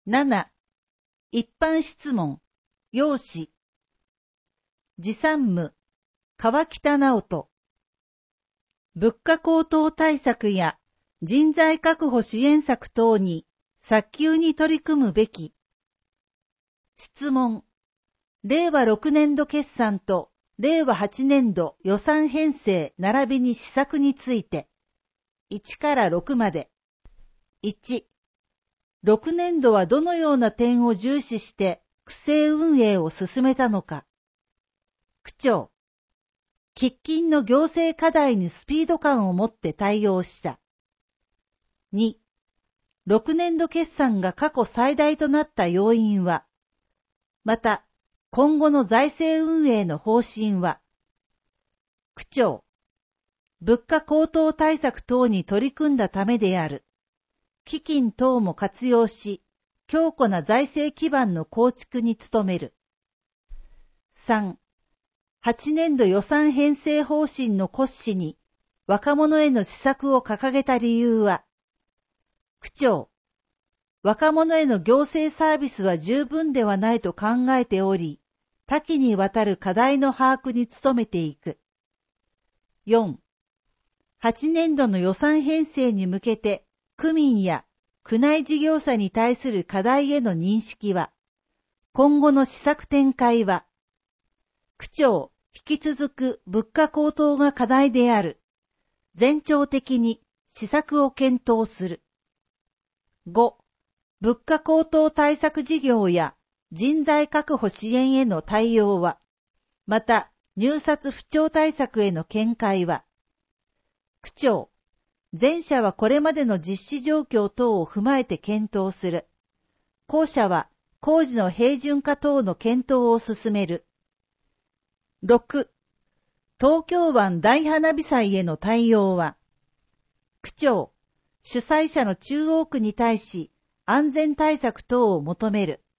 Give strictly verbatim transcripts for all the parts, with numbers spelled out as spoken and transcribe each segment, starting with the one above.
なな、一般質問、要旨。持参務、川北直人。物価高騰対策や人材確保支援策等に早急に取り組むべき。質問。れいわろくねんど決算とれいわはちねんど予算編成並びに施策について。いちからろくまで。いち、ろくねんどはどのような点を重視して区政運営を進めたのか。区長。喫緊の行政課題にスピード感を持って対応した。に、ろくねんど決算が過去最大となった要因は、また、今後の財政運営の方針は、区長。物価高騰対策等に取り組んだためである。基金等も活用し、強固な財政基盤の構築に努める。さん、はちねんど予算編成方針の骨子に若者への施策を掲げた理由は、区長。若者への行政サービスは十分ではないと考えており、多岐にわたる課題の把握に努めていく。よん、はちねんどの予算編成に向けて、区民や区内事業者に対する課題への認識は、今後の施策展開は、区長、引き続く物価高騰が課題である。全庁的に施策を検討する。ご、物価高騰対策事業や人材確保支援への対応は、また入札不調対策への見解は、区長、前者はこれまでの実施状況等を踏まえて検討する。後者は工事の平準化等の検討を進める。ろく、東京湾大花火祭への対応は、区長、主催者の中央区に対し安全対策等を求める。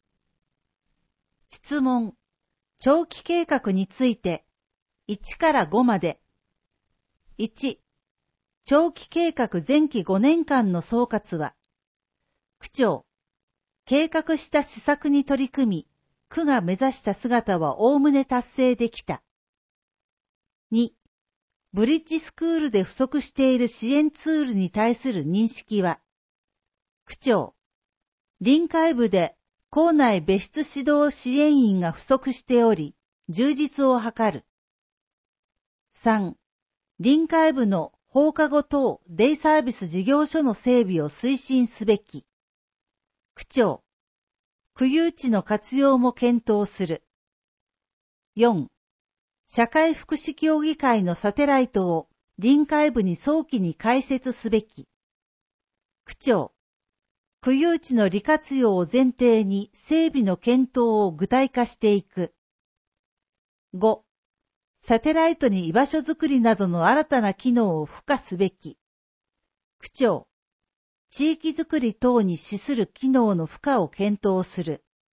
質問。長期計画についていちからごまで。いち、長期計画前期ごねんかんの総括は、区長、計画した施策に取り組み、区が目指した姿はおおむね達成できた。に、ブリッジスクールで不足している支援ツールに対する認識は、区長、臨海部で校内別室指導支援員が不足しており、充実を図る。さん、臨海部の放課後等デイサービス事業所の整備を推進すべき。区長、区有地の活用も検討する。よん、社会福祉協議会のサテライトを臨海部に早期に開設すべき。区長、区有地の利活用を前提に整備の検討を具体化していく。ご、サテライトに居場所づくりなどの新たな機能を付加すべき。区長、地域づくり等に資する機能の付加を検討する。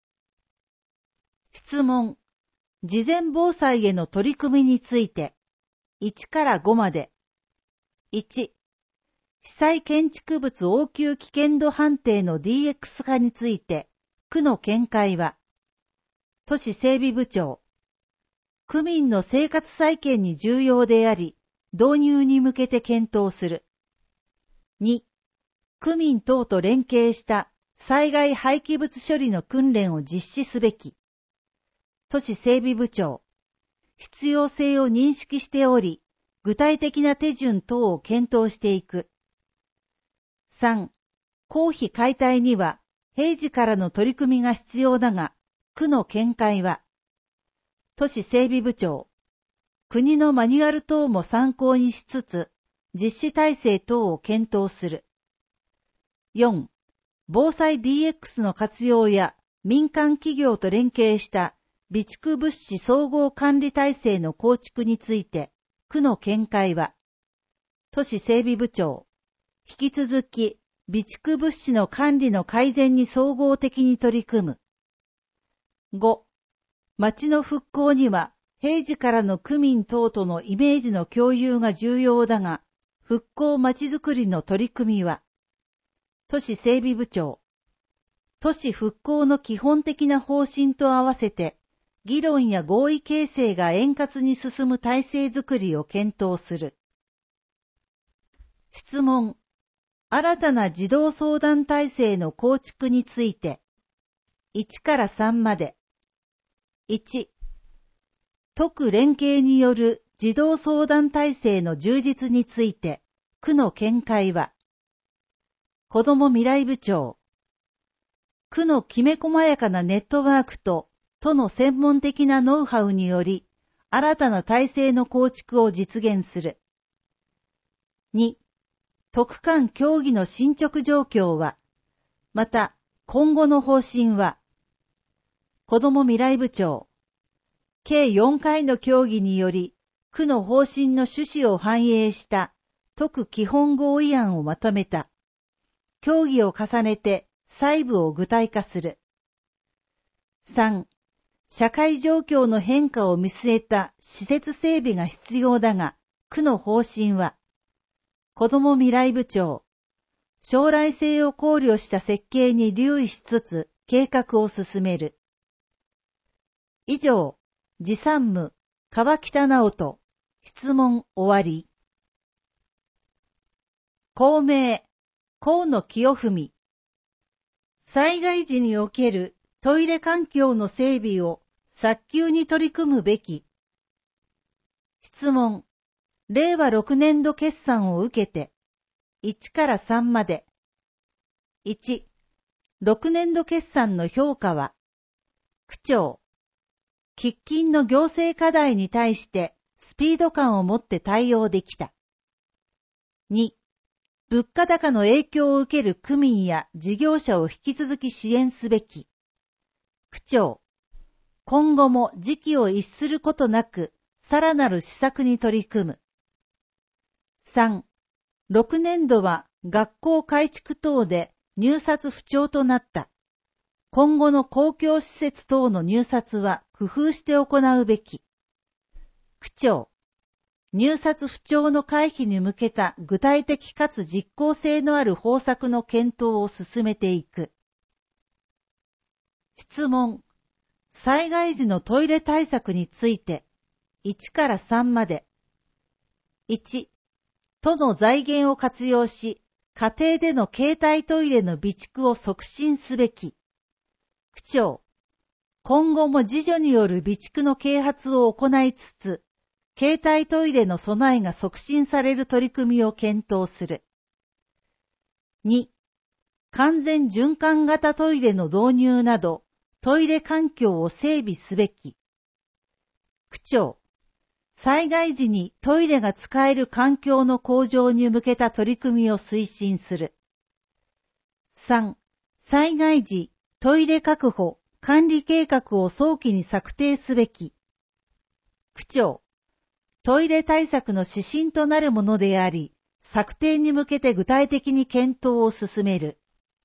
質問。事前防災への取り組みについて、いちからごまで。いち、被災建築物応急危険度判定の ディーエックス 化について、区の見解は、都市整備部長、区民の生活再建に重要であり、導入に向けて検討する。に、区民等と連携した災害廃棄物処理の訓練を実施すべき。都市整備部長、必要性を認識しており、具体的な手順等を検討していく。さん、公費解体には平時からの取り組みが必要だが、区の見解は、都市整備部長、国のマニュアル等も参考にしつつ、実施体制等を検討する。よん、防災 ディーエックス の活用や民間企業と連携した備蓄物資総合管理体制の構築について、区の見解は、都市整備部長、引き続き備蓄物資の管理の改善に総合的に取り組む。ご、町の復興には平時からの区民等とのイメージの共有が重要だが、復興まちづくりの取り組みは、都市整備部長、 都市復興の基本的な方針と合わせて、議論や合意形成が円滑に進む体制づくりを検討する。質問。新たな児童相談体制の構築について、いちからさんまで。いち、特区連携による児童相談体制の充実について、区の見解は、子ども未来部長、区のきめ細やかなネットワークと都の専門的なノウハウにより、新たな体制の構築を実現する。に、特間協議の進捗状況は、また今後の方針は、子ども未来部長、計よんかいの協議により、区の方針の趣旨を反映した特基本合意案をまとめた。協議を重ねて細部を具体化する。さん、社会状況の変化を見据えた施設整備が必要だが、区の方針は、子ども未来部長、将来性を考慮した設計に留意しつつ計画を進める。以上、次参務、川北直人、質問終わり。公明、河野清文。災害時におけるトイレ環境の整備を早急に取り組むべき。質問。令和ろくねん度決算を受けて、いちからさんまで。いち、ろくねん度決算の評価は、区長、喫緊の行政課題に対してスピード感を持って対応できた。に、物価高の影響を受ける区民や事業者を引き続き支援すべき。区長、今後も時期を逸することなく、さらなる施策に取り組む。さん、ろくねん度は学校改築等で入札不調となった。今後の公共施設等の入札は工夫して行うべき。区長、入札不調の回避に向けた具体的かつ実効性のある方策の検討を進めていく。質問。災害時のトイレ対策について、いちからさんまで。いち、都の財源を活用し、家庭での携帯トイレの備蓄を促進すべき。区長、今後も自助による備蓄の啓発を行いつつ、携帯トイレの備えが促進される取り組みを検討する。に、完全循環型トイレの導入など、トイレ環境を整備すべき。区長、災害時にトイレが使える環境の向上に向けた取り組みを推進する。さん、災害時、トイレ確保、管理計画を早期に策定すべき。区長、トイレ対策の指針となるものであり、策定に向けて具体的に検討を進める。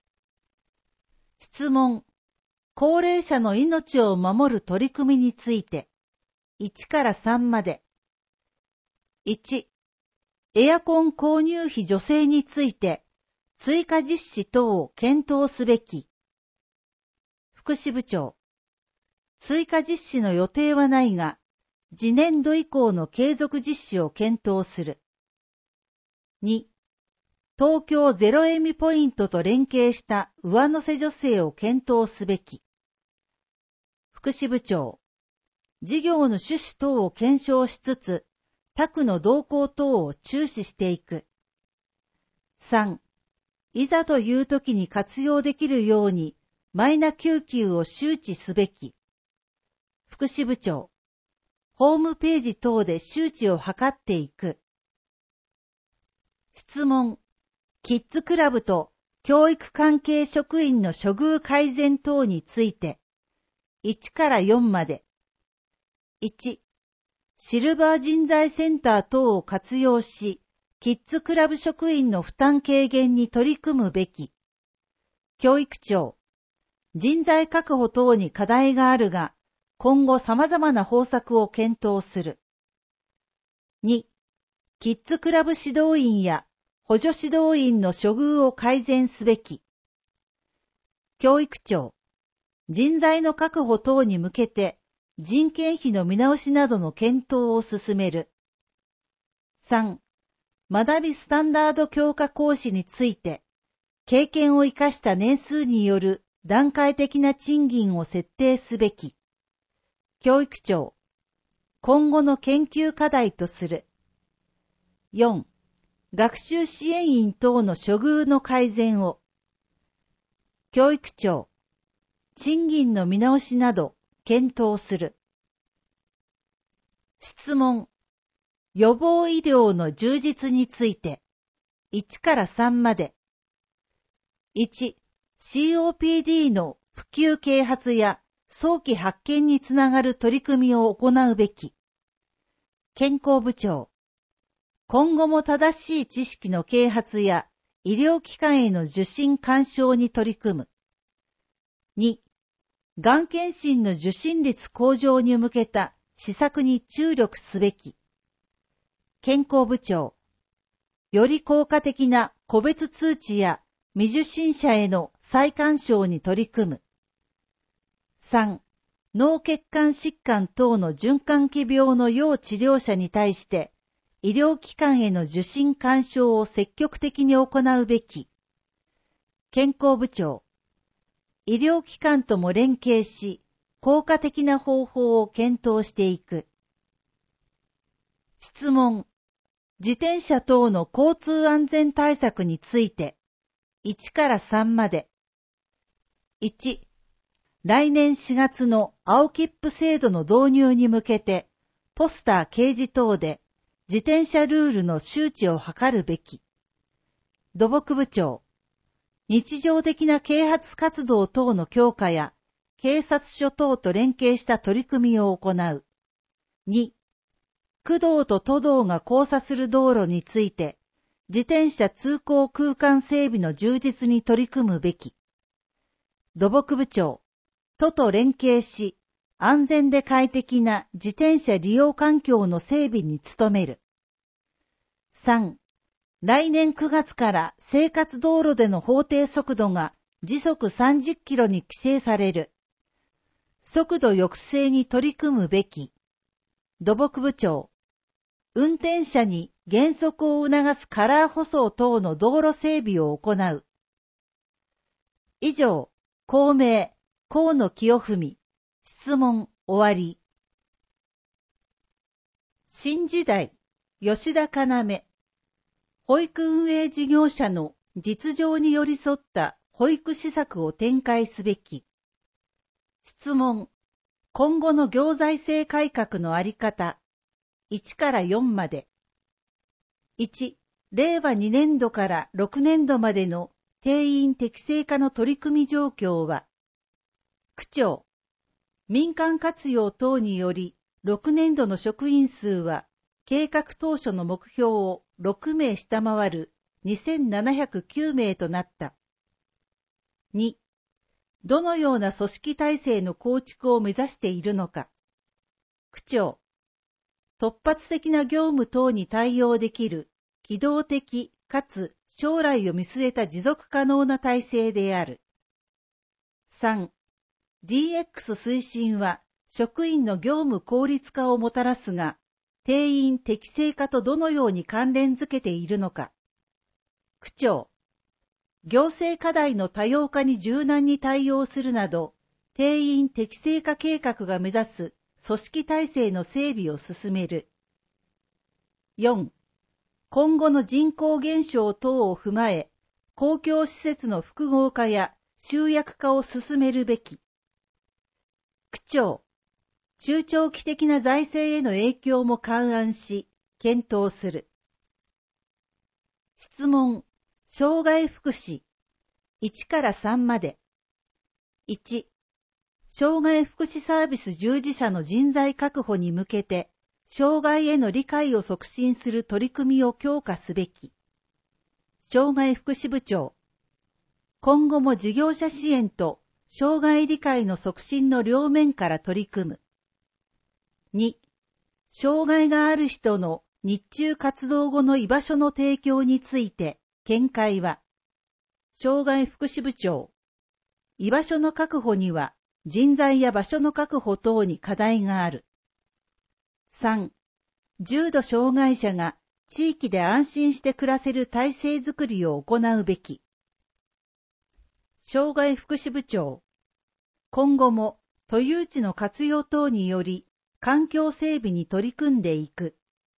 質問。高齢者の命を守る取り組みについて、いちからさんまで。いち、エアコン購入費助成について、追加実施等を検討すべき。福祉部長、追加実施の予定はないが、次年度以降の継続実施を検討する。に、東京ゼロエミポイントと連携した上乗せ助成を検討すべき。福祉部長、事業の趣旨等を検証しつつ、他区の動向等を注視していく。さん、いざという時に活用できるように、マイナ救急を周知すべき。福祉部長、ホームページ等で周知を図っていく。質問。キッズクラブと教育関係職員の処遇改善等について、いちからよんまで。いち、シルバー人材センター等を活用し、キッズクラブ職員の負担軽減に取り組むべき。教育長、人材確保等に課題があるが、今後様々な方策を検討する。に、キッズクラブ指導員や補助指導員の処遇を改善すべき。 教育庁、人材の確保等に向けて人件費の見直しなどの検討を進める。さん、学びスタンダード強化講師について、経験を生かした年数による段階的な賃金を設定すべき。教育庁、今後の研究課題とする。よん、学習支援員等の処遇の改善を。教育庁、賃金の見直しなど検討する。質問。予防医療の充実について、いちからさんまで。いち、シーオーピーディー の普及啓発や早期発見につながる取り組みを行うべき。健康部長。今後も正しい知識の啓発や医療機関への受診勧奨に取り組む。に、がん検診の受診率向上に向けた施策に注力すべき。健康部長。より効果的な個別通知や未受診者への再勧奨に取り組む。さん、脳血管疾患等の循環器病の要治療者に対して医療機関への受診勧奨を積極的に行うべき。健康部長。医療機関とも連携し、効果的な方法を検討していく。質問。自転車等の交通安全対策について、いちからさんまで。いち、来年しがつの青切符制度の導入に向けて、ポスター掲示等で自転車ルールの周知を図るべき。土木部長。日常的な啓発活動等の強化や、警察署等と連携した取り組みを行う。に、区道と都道が交差する道路について、自転車通行空間整備の充実に取り組むべき。土木部長、都と連携し、安全で快適な自転車利用環境の整備に努める。さん、来年くがつから生活道路での法定速度が時速さんじゅっキロに規制される。速度抑制に取り組むべき。土木部長、運転者に減速を促すカラー舗装等の道路整備を行う。以上、公明、河野清文、質問終わり。新時代、吉田要。保育運営事業者の実情に寄り添った保育施策を展開すべき。質問。今後の行財政改革のあり方。いちからよんまで。いち、れいわにねんどからろくねんどまでの定員適正化の取り組み状況は、区長、民間活用等により、ろくねんどの職員数は、計画当初の目標をろくめい下回るにせんななひゃくきゅうめいとなった。に、どのような組織体制の構築を目指しているのか。区長、突発的な業務等に対応できる機動的かつ将来を見据えた持続可能な体制である。さん、ディーエックス 推進は職員の業務効率化をもたらすが、定員適正化とどのように関連づけているのか。区長、行政課題の多様化に柔軟に対応するなど、定員適正化計画が目指す組織体制の整備を進める。よん、今後の人口減少等を踏まえ、公共施設の複合化や集約化を進めるべき。区長、中長期的な財政への影響も勘案し、検討する。質問。障害福祉。いちからさんまで。いち、障害福祉サービス従事者の人材確保に向けて、障害への理解を促進する取り組みを強化すべき。障害福祉部長。今後も事業者支援と障害理解の促進の両面から取り組む。に、障害がある人の日中活動後の居場所の提供について、見解は、障害福祉部長、 居場所の確保には人材や場所の確保等に課題がある。さん、重度障害者が地域で安心して暮らせる体制づくりを行うべき。障害福祉部長、今後も都有地の活用等により環境整備に取り組んでいく。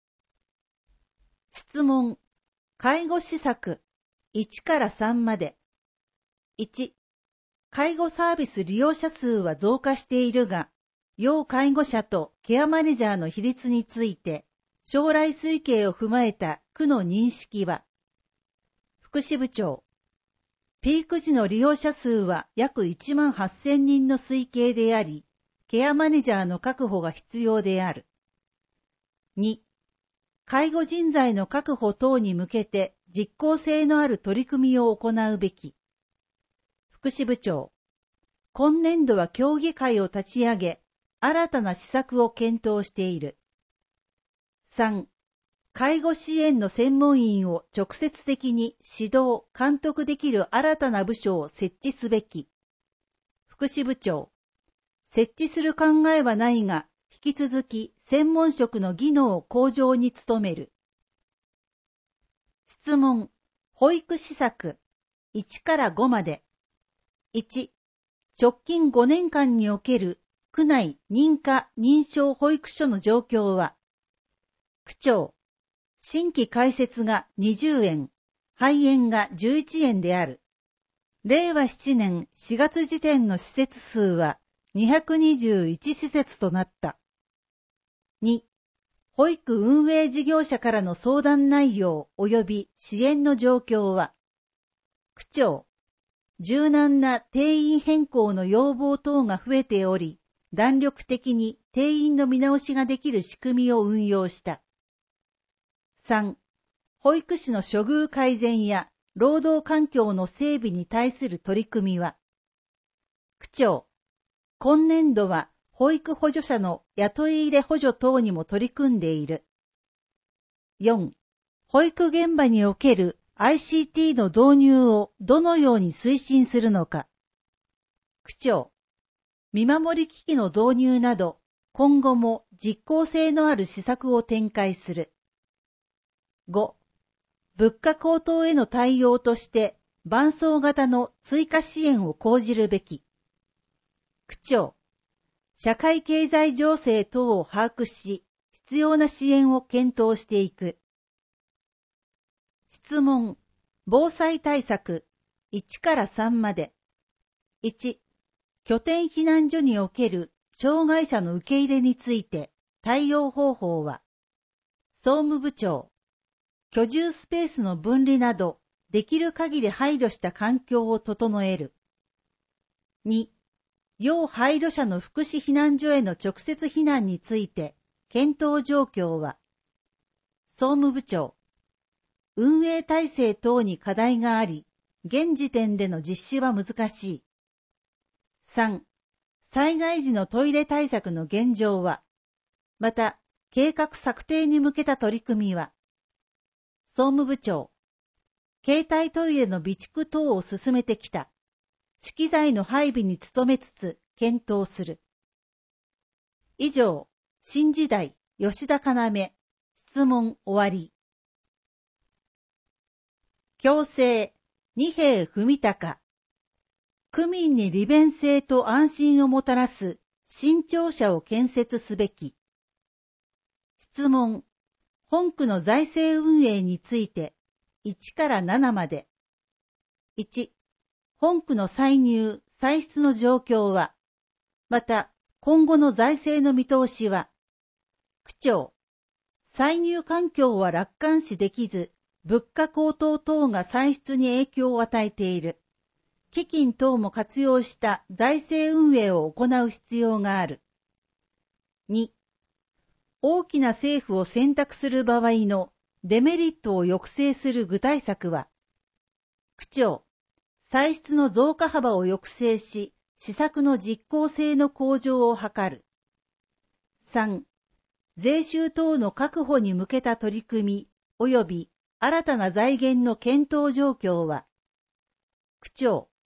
質問、介護施策いちからさんまで。いち、介護サービス利用者数は増加しているが、要介護者とケアマネージャーの比率について、将来推計を踏まえた区の認識は。福祉部長、ピーク時の利用者数は約いちまんはっせんにんの推計であり、ケアマネージャーの確保が必要である。に、介護人材の確保等に向けて実効性のある取り組みを行うべき。福祉部長、今年度は協議会を立ち上げ、新たな施策を検討している。さん、介護支援の専門員を直接的に指導・監督できる新たな部署を設置すべき。福祉部長、設置する考えはないが、引き続き専門職の技能向上に努める。質問、保育施策いちからごまで。いち、直近ごねんかんにおける区内認可認証保育所の状況は、区長、新規開設がにじゅうえん、廃園がじゅういちえんである。れいわななねんしがつ時点の施設数はにひゃくにじゅういち施設となった。に、保育運営事業者からの相談内容及び支援の状況は、区長、柔軟な定員変更の要望等が増えており、弾力的に定員の見直しができる仕組みを運用した。さん、保育士の処遇改善や労働環境の整備に対する取り組みは、区長、今年度は保育補助者の雇い入れ補助等にも取り組んでいる。よん、保育現場における アイシーティー の導入をどのように推進するのか。区長、見守り機器の導入など、今後も実効性のある施策を展開する。ご、物価高騰への対応として伴走型の追加支援を講じるべき。区長、社会経済情勢等を把握し、必要な支援を検討していく。質問、防災対策いちからさんまで。いち、拠点避難所における障害者の受け入れについて対応方法は、総務部長、居住スペースの分離など、できる限り配慮した環境を整える。に、要配慮者の福祉避難所への直接避難について、検討状況は、総務部長、運営体制等に課題があり、現時点での実施は難しい。さん、災害時のトイレ対策の現状は、また、計画策定に向けた取り組みは、総務部長、携帯トイレの備蓄等を進めてきた。資機材の配備に努めつつ検討する。以上、新時代吉田要、質問終わり。共生、二瓶文隆。区民に利便性と安心をもたらす新庁舎を建設すべき。質問、本区の財政運営についていちからななまで。いち、本区の歳入・歳出の状況は、また今後の財政の見通しは、区長、歳入環境は楽観視できず、物価高騰等が歳出に影響を与えている。基金等も活用した財政運営を行う必要がある。に、大きな政府を選択する場合のデメリットを抑制する具体策は、区長、歳出の増加幅を抑制し、施策の実効性の向上を図る。さん、税収等の確保に向けた取り組み及び新たな財源の検討状況は、区長、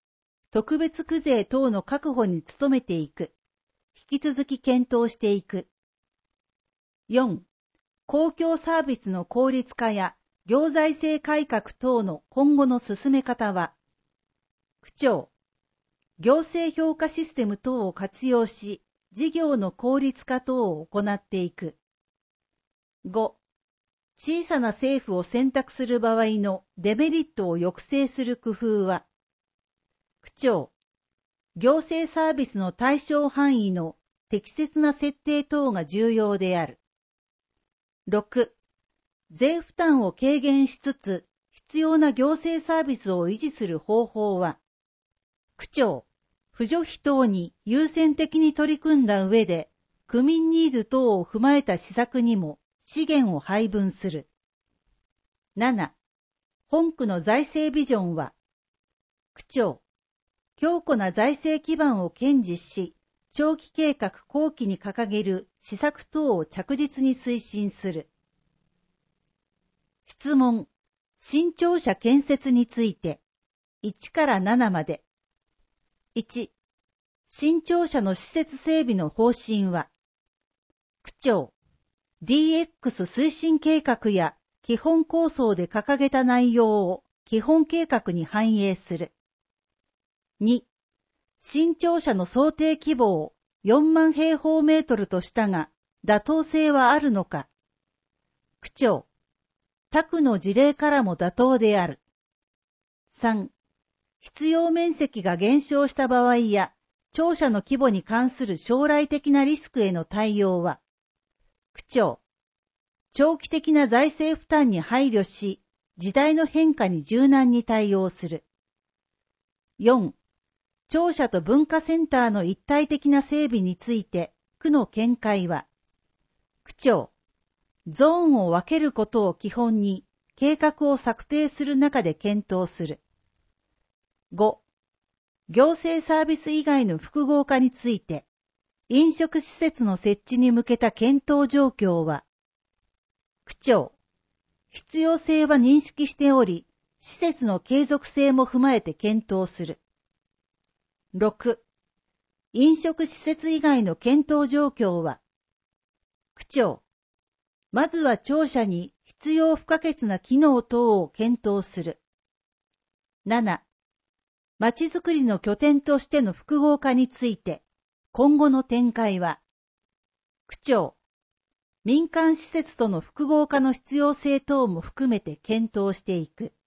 特別区税等の確保に努めていく。引き続き検討していく。よん. 公共サービスの効率化や行財政改革等の今後の進め方は、区長、行政評価システム等を活用し、事業の効率化等を行っていく。ご. 小さな政府を選択する場合のデメリットを抑制する工夫は、区長、行政サービスの対象範囲の適切な設定等が重要である。ろく. 税負担を軽減しつつ、必要な行政サービスを維持する方法は、区長、扶助費等に優先的に取り組んだ上で、区民ニーズ等を踏まえた施策にも資源を配分する。なな. 本区の財政ビジョンは、区長、強固な財政基盤を堅持し、長期計画後期に掲げる施策等を着実に推進する。質問。新庁舎建設について、いちからななまで。いち. 新庁舎の施設整備の方針は、区長、ディーエックス 推進計画や基本構想で掲げた内容を基本計画に反映する。に. 新庁舎の想定規模をよんまん平方メートルとしたが、妥当性はあるのか。区長、他区の事例からも妥当である。さん. 必要面積が減少した場合や、庁舎の規模に関する将来的なリスクへの対応は、区長、長期的な財政負担に配慮し、時代の変化に柔軟に対応する。よん. 庁舎と文化センターの一体的な整備について、区の見解は、区長、ゾーンを分けることを基本に、計画を策定する中で検討する。ご. 行政サービス以外の複合化について、飲食施設の設置に向けた検討状況は、区長、必要性は認識しており、施設の継続性も踏まえて検討する。ろく. 飲食施設以外の検討状況は、区長、まずは庁舎に必要不可欠な機能等を検討する。なな. まちづくりの拠点としての複合化について、今後の展開は、区長、民間施設との複合化の必要性等も含めて検討していく。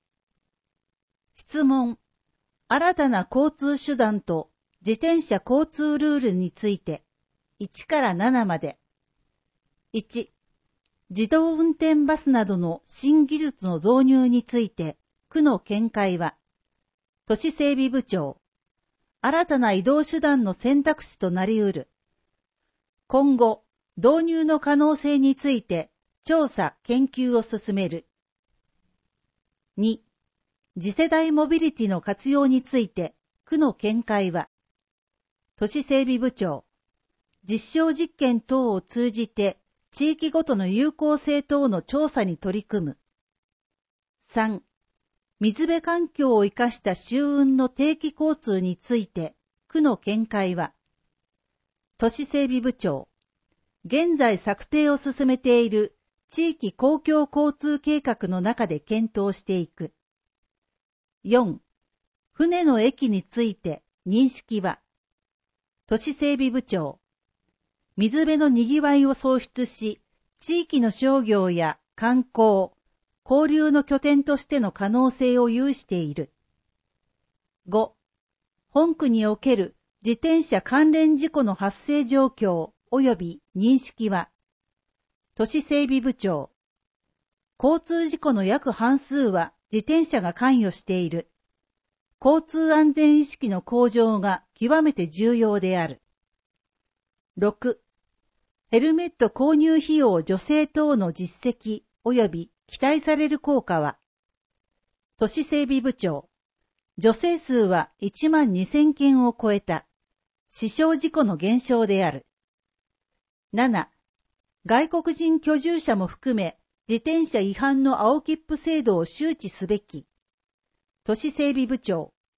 質問。新たな交通手段と自転車交通ルールについて、いちからななまで。いち. 自動運転バスなどの新技術の導入について、区の見解は、都市整備部長、新たな移動手段の選択肢となり得る。今後、導入の可能性について、調査・研究を進める。に. 次世代モビリティの活用について、区の見解は、都市整備部長、実証実験等を通じて、地域ごとの有効性等の調査に取り組む。さん. 水辺環境を生かした周運の定期交通について、区の見解は、都市整備部長、現在策定を進めている地域公共交通計画の中で検討していく。よん. 船の駅について認識は、都市整備部長、水辺のにぎわいを創出し、地域の商業や観光、交流の拠点としての可能性を有している。ご. 本区における自転車関連事故の発生状況及び認識は、都市整備部長、交通事故の約半数は自転車が関与している。交通安全意識の向上が極めて重要である。ろく. ヘルメット購入費用助成等の実績及び期待される効果は、都市整備部長、助成数はいちまんにせんけんを超えた。死傷事故の減少である。なな. 外国人居住者も含め、自転車違反の青切符制度を周知すべき。都市整備部長、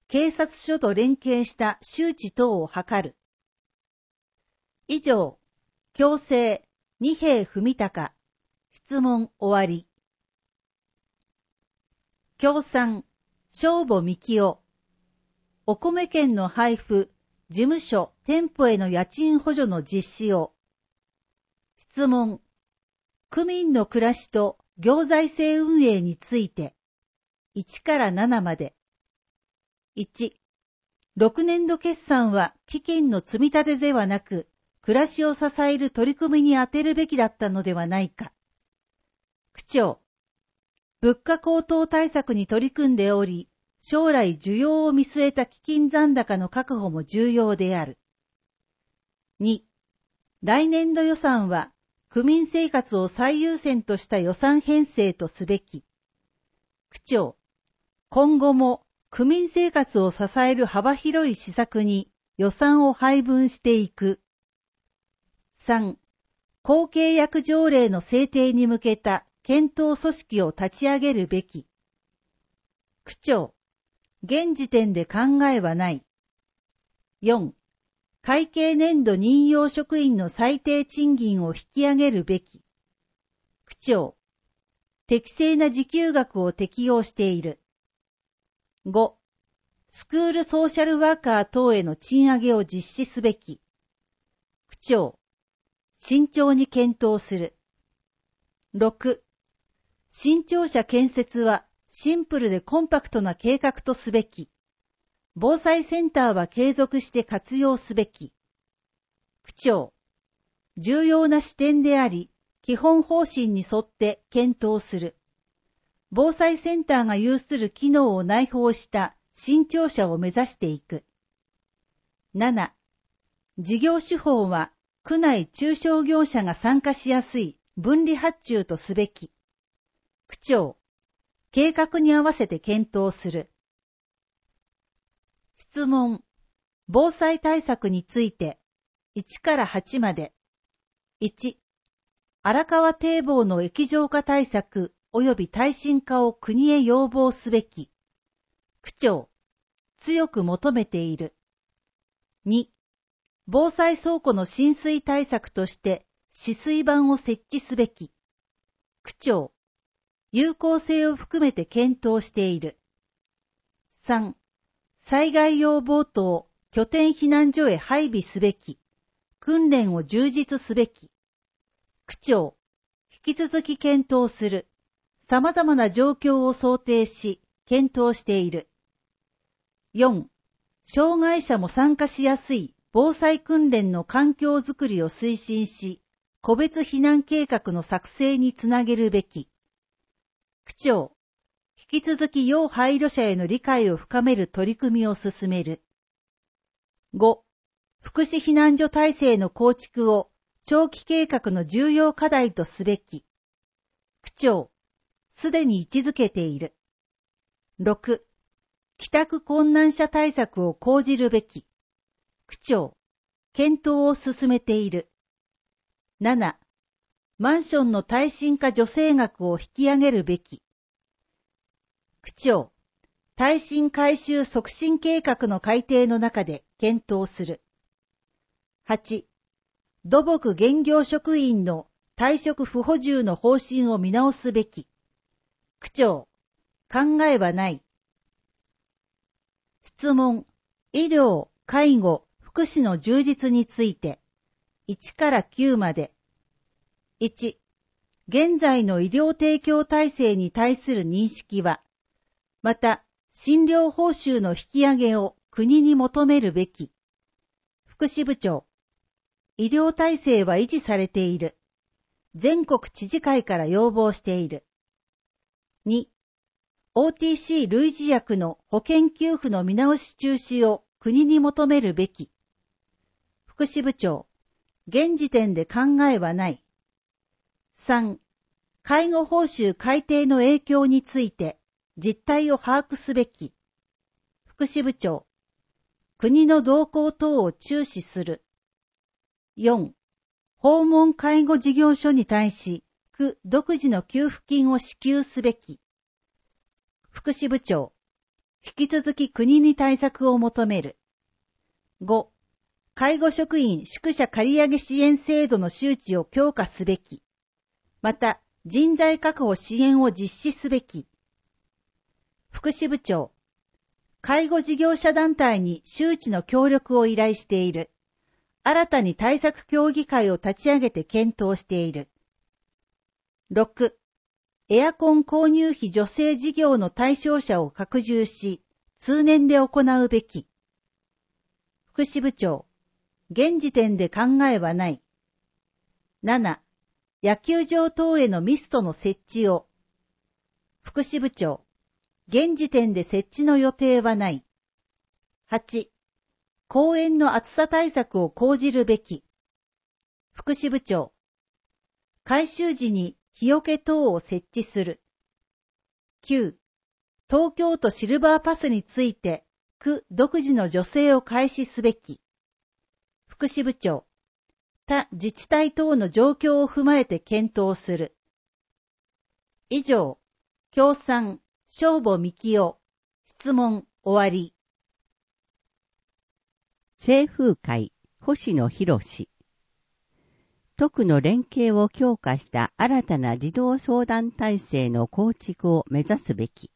警察署と連携した周知等を図る。以上、強制、二瓶文隆。質問終わり。協賛、正母幹夫。お米券の配布、事務所、店舗への家賃補助の実施を。質問、区民の暮らしと行財政運営について、いちからななまで。いち、ろくねんど決算は基金の積み立てではなく、暮らしを支える取り組みに充てるべきだったのではないか。区長、物価高騰対策に取り組んでおり、将来需要を見据えた基金残高の確保も重要である。に、来年度予算は、区民生活を最優先とした予算編成とすべき。区長、今後も区民生活を支える幅広い施策に予算を配分していく。さん、公契約条例の制定に向けた検討組織を立ち上げるべき。区長、現時点で考えはない。よん、会計年度任用職員の最低賃金を引き上げるべき。区長、適正な時給額を適用している。ご、スクールソーシャルワーカー等への賃上げを実施すべき。区長、慎重に検討する。ろく、新庁舎建設はシンプルでコンパクトな計画とすべき。防災センターは継続して活用すべき。区長、重要な視点であり、基本方針に沿って検討する。防災センターが有する機能を内包した新庁舎を目指していく。なな、事業手法は区内中小業者が参加しやすい分離発注とすべき。区長、計画に合わせて検討する。質問、防災対策について、いちからはちまで。いち、荒川堤防の液状化対策及び耐震化を国へ要望すべき。区長、強く求めている。に、防災倉庫の浸水対策として止水板を設置すべき。区長、有効性を含めて検討している。さん、災害用ボートを拠点避難所へ配備すべき。訓練を充実すべき。区長、引き続き検討する。様々な状況を想定し、検討している。よん、障害者も参加しやすい防災訓練の環境づくりを推進し、個別避難計画の作成につなげるべき。区長、引き続き要配慮者への理解を深める取り組みを進める。ご、福祉避難所体制の構築を長期計画の重要課題とすべき。区長、すでに位置づけている。ろく、帰宅困難者対策を講じるべき。区長、検討を進めている。なな、マンションの耐震化助成額を引き上げるべき。区長、耐震改修促進計画の改定の中で検討する。はち、土木現業職員の退職不補充の方針を見直すべき。区長、考えはない。質問、医療、介護、福祉の充実について、いちからきゅうまで。いち、現在の医療提供体制に対する認識は、また、診療報酬の引き上げを国に求めるべき。福祉部長、医療体制は維持されている。全国知事会から要望している。に、オーティーシー 類似薬の保険給付の見直し中止を国に求めるべき。福祉部長、現時点で考えはない。さん、介護報酬改定の影響について実態を把握すべき。福祉部長、国の動向等を注視する。よん、訪問介護事業所に対し、区独自の給付金を支給すべき。福祉部長、 引き続き国に対策を求める。ご、介護職員宿舎借上支援制度の周知を強化すべき。また、人材確保支援を実施すべき。福祉部長、介護事業者団体に周知の協力を依頼している。新たに対策協議会を立ち上げて検討している。ろく、エアコン購入費助成事業の対象者を拡充し、通年で行うべき。福祉部長、現時点で考えはない。なな、野球場等へのミストの設置を。福祉部長、現時点で設置の予定はない。はち、公園の暑さ対策を講じるべき。福祉部長、改修時に日よけ等を設置する。きゅう、東京都シルバーパスについて、区独自の助成を開始すべき。福祉部長、他自治体等の状況を踏まえて検討する。以上、協賛、正母幹夫、質問終わり。 清風会、星野博士。都区の連携を強化した新たな児童相談体制の構築を目指すべき。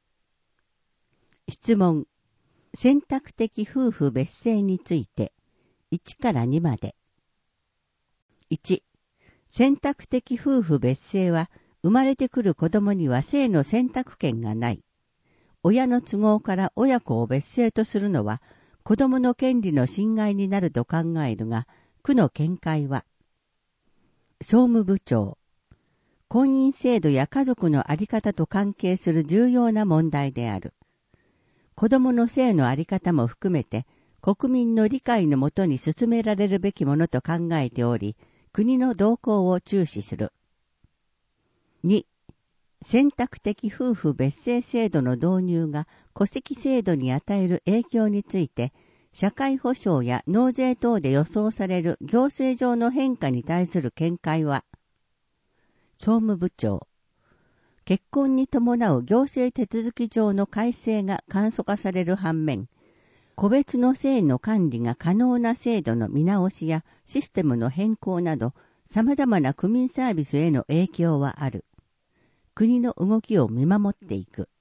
質問、選択的夫婦別姓について、いちからにまで。いち、選択的夫婦別姓は、生まれてくる子供には性の選択権がない。親の都合から親子を別姓とするのは、子供の権利の侵害になると考えるが、区の見解は、総務部長、婚姻制度や家族の在り方と関係する重要な問題である。子供の性の在り方も含めて、国民の理解のもとに進められるべきものと考えており、国の動向を注視する。に、選択的夫婦別姓制度の導入が戸籍制度に与える影響について、社会保障や納税等で予想される行政上の変化に対する見解は、総務部長、結婚に伴う行政手続き上の改正が簡素化される反面、個別の性の管理が可能な制度の見直しやシステムの変更など、様々な区民サービスへの影響はある。国の動きを見守っていく。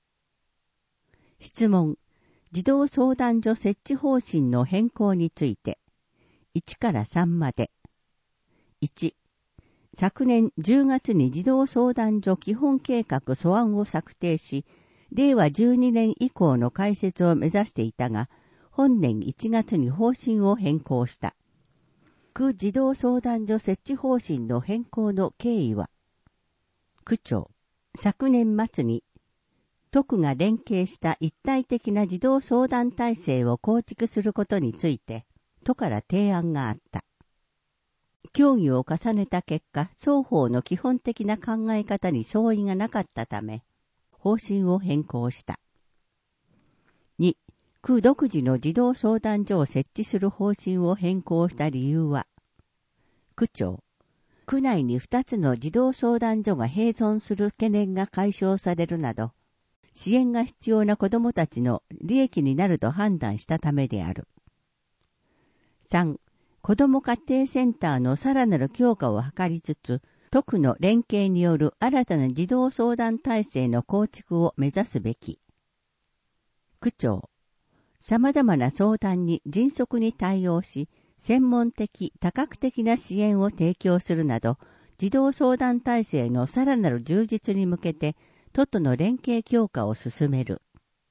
質問、児童相談所設置方針の変更について、いちからさんまで。いち、昨年じゅうがつに児童相談所基本計画素案を策定し、れいわじゅうにねん以降の開設を目指していたが、本年いちがつに方針を変更した。区児童相談所設置方針の変更の経緯は、区長、昨年末に、都区が連携した一体的な児童相談体制を構築することについて、都から提案があった。協議を重ねた結果、双方の基本的な考え方に相違がなかったため、方針を変更した。に、区独自の児童相談所を設置する方針を変更した理由は、区長、区内にふたつの児童相談所が併存する懸念が解消されるなど、支援が必要な子どもたちの利益になると判断したためである。さん、子ども家庭センターのさらなる強化を図りつつ、都区の連携による新たな児童相談体制の構築を目指すべき。区長、様々な相談に迅速に対応し、専門的、多角的な支援を提供するなど、児童相談体制のさらなる充実に向けて、都との連携強化を進める。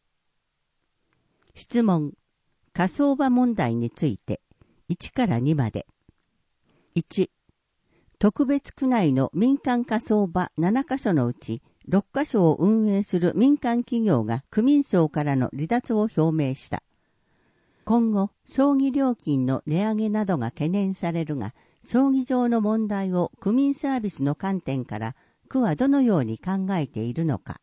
質問、火葬場問題について、いちからにまで。いち、特別区内の民間火葬場ななかしょのうち、ろっかしょを運営する民間企業が区民葬からの離脱を表明した。今後、葬儀料金の値上げなどが懸念されるが、葬儀場の問題を区民サービスの観点から区はどのように考えているのか。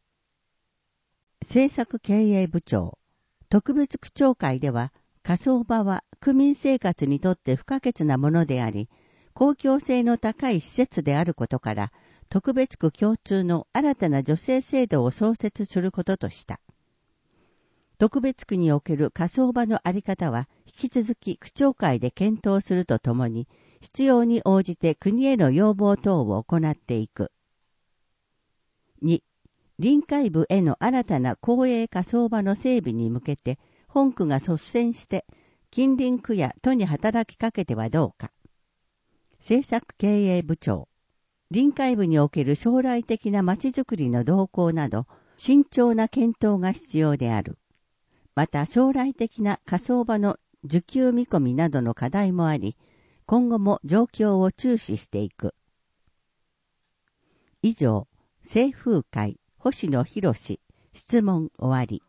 政策経営部長、特別区長会では、火葬場は区民生活にとって不可欠なものであり、公共性の高い施設であることから、特別区共通の新たな助成制度を創設することとした。 特別区における火葬場のあり方は引き続き区長会で検討するとともに、必要に応じて国への要望等を行っていく。に、臨海部への新たな公営火葬場の整備に向けて、本区が率先して近隣区や都に働きかけてはどうか。政策経営部長、臨海部における将来的なまちづくりの動向など、慎重な検討が必要である。また将来的な火葬場の需給見込みなどの課題もあり、今後も状況を注視していく。以上、清風会、星野博士、質問終わり。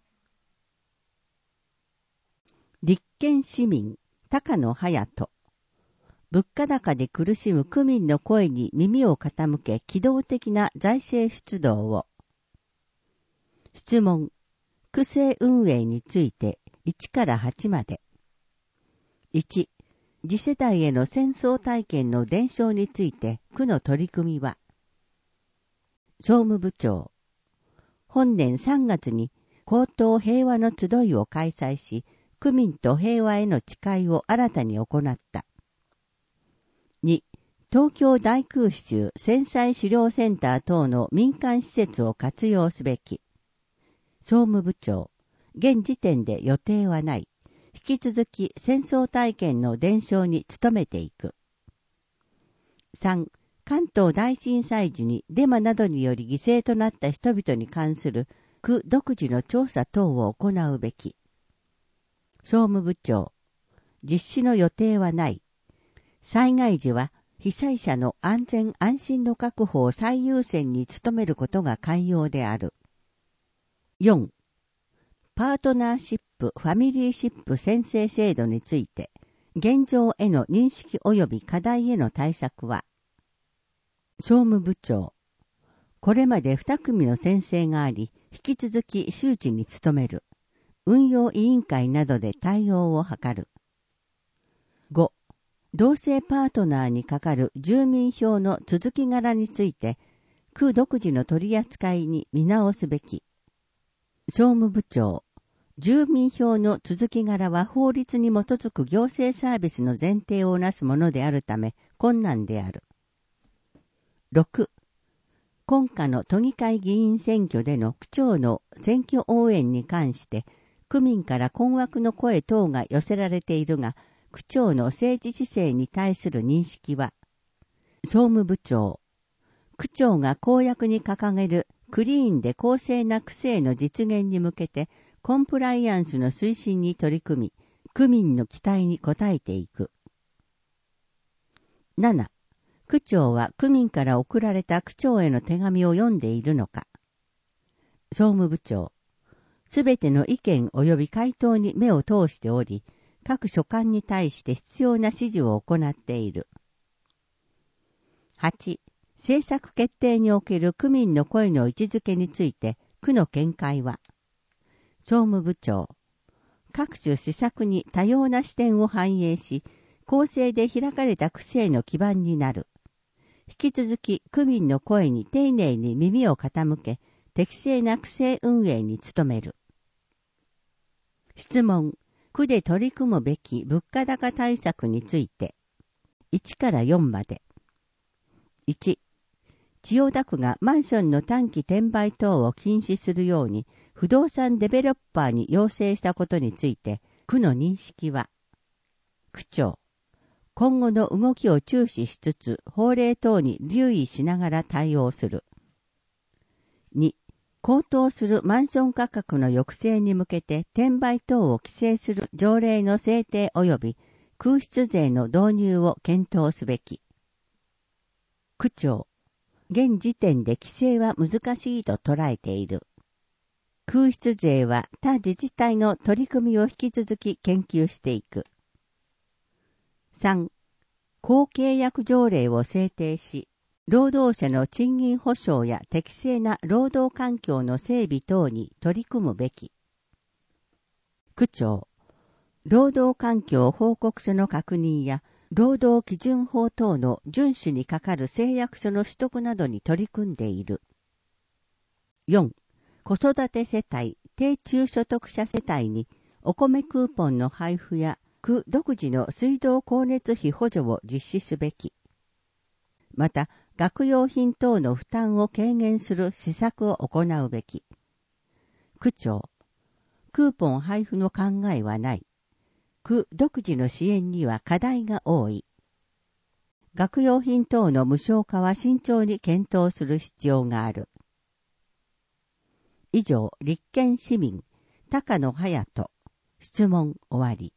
立憲市民、高野隼人。物価高で苦しむ区民の声に耳を傾け、機動的な財政出動を。質問、区政運営についていちからはちまで。いち、次世代への戦争体験の伝承について区の取り組みは。総務部長、本年さんがつに公党平和の集いを開催し、区民と平和への誓いを新たに行った。に、東京大空襲戦災資料センター等の民間施設を活用すべき。総務部長、現時点で予定はない。引き続き戦争体験の伝承に努めていく。さん、関東大震災時にデマなどにより犠牲となった人々に関する区独自の調査等を行うべき。総務部長、実施の予定はない。災害時は被災者の安全安心の確保を最優先に努めることが肝要である。よん、パートナーシップ・ファミリーシップ宣誓制度について、現状への認識及び課題への対策は。総務部長、これまでに組の宣誓があり、引き続き周知に努める。運用委員会などで対応を図る。ご、同性パートナーにかかる住民票の続き柄について、区独自の取り扱いに見直すべき。総務部長、住民票の続き柄は法律に基づく行政サービスの前提をなすものであるため困難である。ろく、今夏の都議会議員選挙での区長の選挙応援に関して区民から困惑の声等が寄せられているが、区長の政治姿勢に対する認識は。総務部長、区長が公約に掲げるクリーンで公正な区政の実現に向けてコンプライアンスの推進に取り組み、区民の期待に応えていく。なな、区長は区民から送られた区長への手紙を読んでいるのか。総務部長、すべての意見及び回答に目を通しており、各所管に対して必要な指示を行っている。はち、政策決定における区民の声の位置づけについて、区の見解は。総務部長、各種施策に多様な視点を反映し、公正で開かれた区政の基盤になる。引き続き区民の声に丁寧に耳を傾け、適正な区政運営に努める。質問、区で取り組むべき物価高対策について、いちからよんまで。いち、千代田区がマンションの短期転売等を禁止するように不動産デベロッパーに要請したことについて、区の認識は。区長、今後の動きを注視しつつ、法令等に留意しながら対応する。に、高騰するマンション価格の抑制に向けて転売等を規制する条例の制定及び空室税の導入を検討すべき。区長、現時点で規制は難しいと捉えている。空室税は他自治体の取り組みを引き続き研究していく。さん、公契約条例を制定し、労働者の賃金保障や適正な労働環境の整備等に取り組むべき。区長、労働環境報告書の確認や労働基準法等の遵守にかかる誓約書の取得などに取り組んでいる。よん、子育て世帯、低低中所得者世帯にお米クーポンの配布や区独自の水道光熱費補助を実施すべき。また、学用品等の負担を軽減する施策を行うべき。区長、クーポン配布の考えはない。区独自の支援には課題が多い。学用品等の無償化は慎重に検討する必要がある。以上、立憲市民、高野隼人、質問終わり。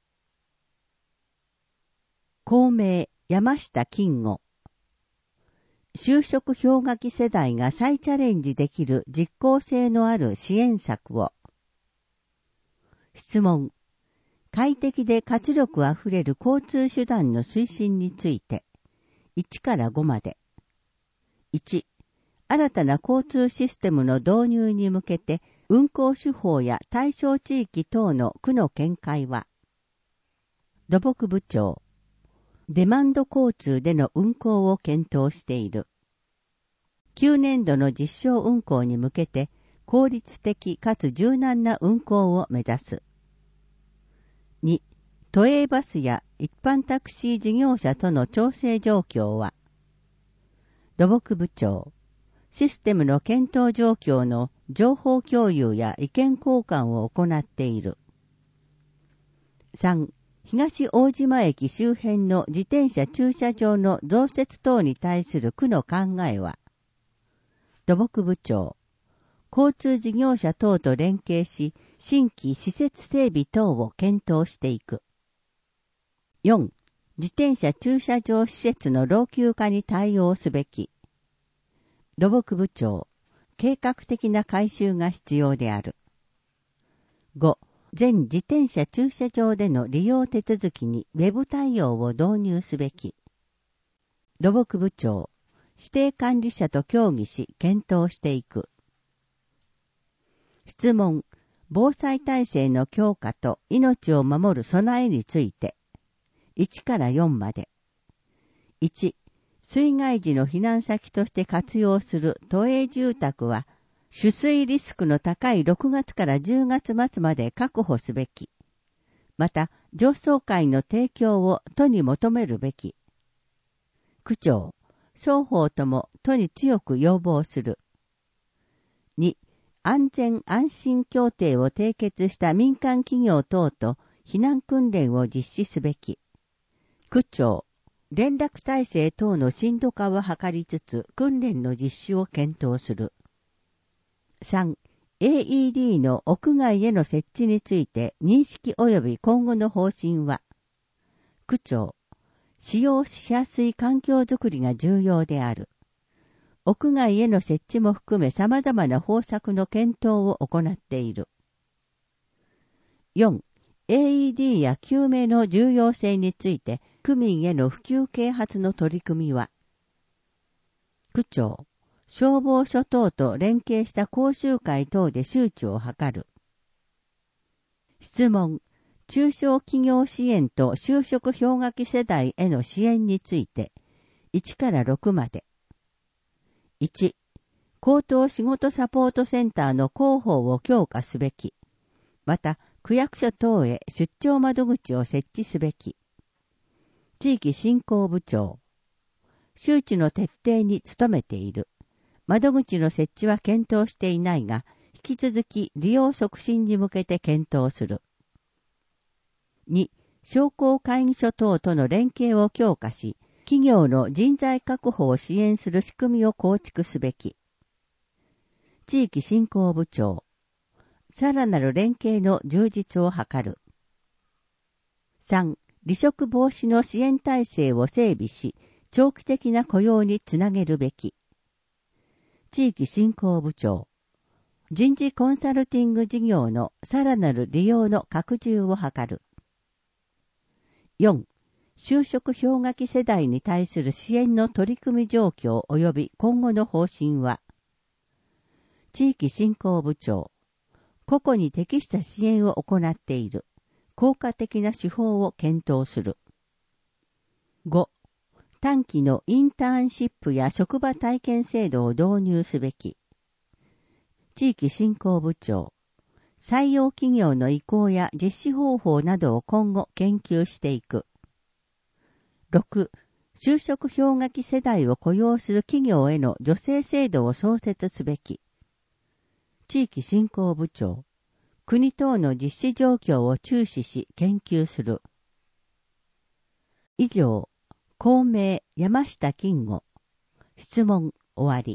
公明、山下金吾。就職氷河期世代が再チャレンジできる実効性のある支援策を。質問。快適で活力あふれる交通手段の推進について、いちからごまで。いち、新たな交通システムの導入に向けて、運行手法や対象地域等の区の見解は、土木部長、デマンド交通での運行を検討している。きゅうねんどの実証運行に向けて、効率的かつ柔軟な運行を目指す。に、都営バスや一般タクシー事業者との調整状況は、土木部長、システムの検討状況の情報共有や意見交換を行っている。さん、東大島駅周辺の自転車駐車場の増設等に対する区の考えは、土木部長、交通事業者等と連携し、新規施設整備等を検討していく。よん、自転車駐車場施設の老朽化に対応すべき。土木部長、計画的な改修が必要である。ご、全自転車駐車場での利用手続きにウェブ対応を導入すべき。土木部長、指定管理者と協議し検討していく。質問、防災体制の強化と命を守る備えについて、いちからよんまで。いち、水害時の避難先として活用する都営住宅は、取水リスクの高いろくがつからじゅうがつ末まで確保すべき。また、上層階の提供を都に求めるべき。区長、双方とも都に強く要望する。に、安全安心協定を締結した民間企業等と避難訓練を実施すべき。区長、連絡体制等の深度化を図りつつ訓練の実施を検討する。さん、エーイーディー の屋外への設置について認識及び今後の方針は、区長、使用しやすい環境づくりが重要である。屋外への設置も含め様々な方策の検討を行っている。よん、エーイーディー や救命の重要性について区民への普及啓発の取り組みは、区長、消防署等と連携した講習会等で周知を図る。質問、中小企業支援と就職氷河期世代への支援について、いちからろくまで。いち、高等仕事サポートセンターの広報を強化すべき。また、区役所等へ出張窓口を設置すべき。地域振興部長。周知の徹底に努めている。窓口の設置は検討していないが、引き続き利用促進に向けて検討する。に、商工会議所等との連携を強化し、企業の人材確保を支援する仕組みを構築すべき。地域振興部長。さらなる連携の充実を図る。さん、離職防止の支援体制を整備し、長期的な雇用につなげるべき。地域振興部長。人事コンサルティング事業のさらなる利用の拡充を図る。よん、就職氷河期世代に対する支援の取り組み状況及び今後の方針は、地域振興部長。個々に適した支援を行っている。効果的な手法を検討する。ご、短期のインターンシップや職場体験制度を導入すべき。地域振興部長。 採用企業の意向や実施方法などを今後研究していく。ろく、就職氷河期世代を雇用する企業への助成制度を創設すべき。地域振興部長、国等の実施状況を注視し研究する。以上、公明山下金吾。質問終わり。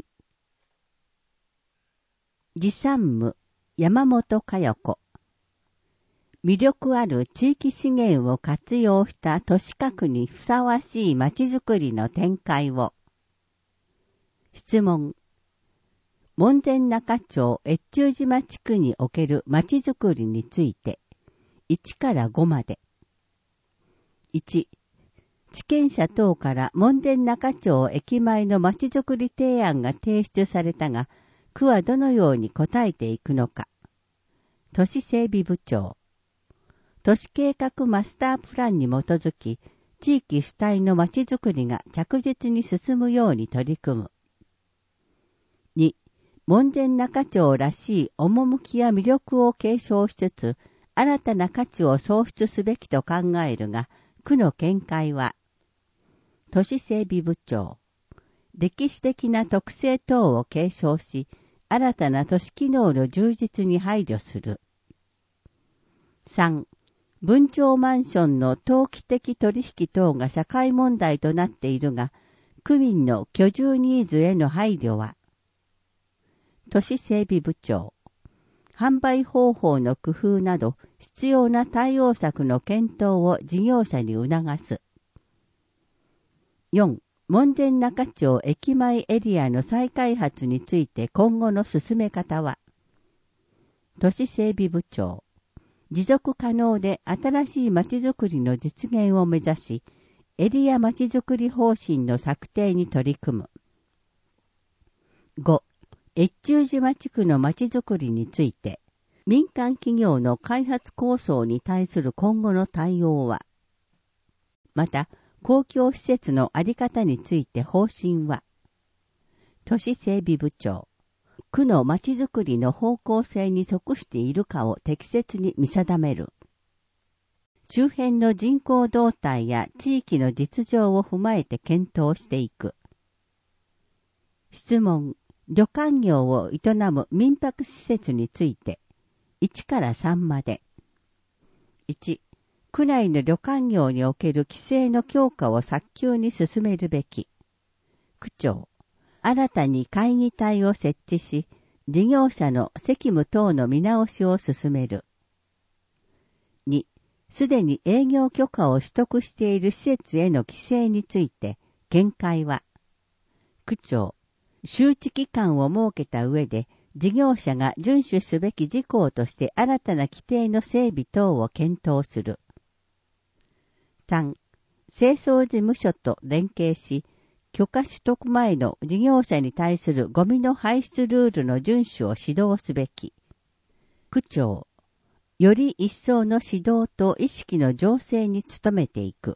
持参務山本佳代子。魅力ある地域資源を活用した都市核にふさわしいまちづくりの展開を。質問。門前仲町越中島地区におけるまちづくりについて、いちからごまで。いち、地権者等から門前仲町駅前のまちづくり提案が提出されたが、区はどのように答えていくのか。都市整備部長。都市計画マスタープランに基づき、地域主体のまちづくりが着実に進むように取り組む。に、門前仲町らしい趣や魅力を継承しつつ、新たな価値を創出すべきと考えるが、区の見解は、都市整備部長。歴史的な特性等を継承し、新たな都市機能の充実に配慮する。さん、分譲マンションの投機的取引等が社会問題となっているが、区民の居住ニーズへの配慮は、都市整備部長、販売方法の工夫など必要な対応策の検討を事業者に促す。よん、門前仲町駅前エリアの再開発について今後の進め方は、都市整備部長、持続可能で新しいまちづくりの実現を目指し、エリアまちづくり方針の策定に取り組む。ご、越中島地区のまちづくりについて、民間企業の開発構想に対する今後の対応は、また、公共施設のあり方について方針は、都市整備部長、区のまちづくりの方向性に即しているかを適切に見定める。周辺の人口動態や地域の実情を踏まえて検討していく。質問、旅館業を営む民泊施設について、いちからさんまで。いち、区内の旅館業における規制の強化を早急に進めるべき。区長、新たに会議体を設置し、事業者の責務等の見直しを進める。に、すでに営業許可を取得している施設への規制について、見解は、区長、周知期間を設けた上で、事業者が遵守すべき事項として新たな規定の整備等を検討する。さん、清掃事務所と連携し、許可取得前の事業者に対するゴミの排出ルールの遵守を指導すべき。区長、より一層の指導と意識の醸成に努めていく。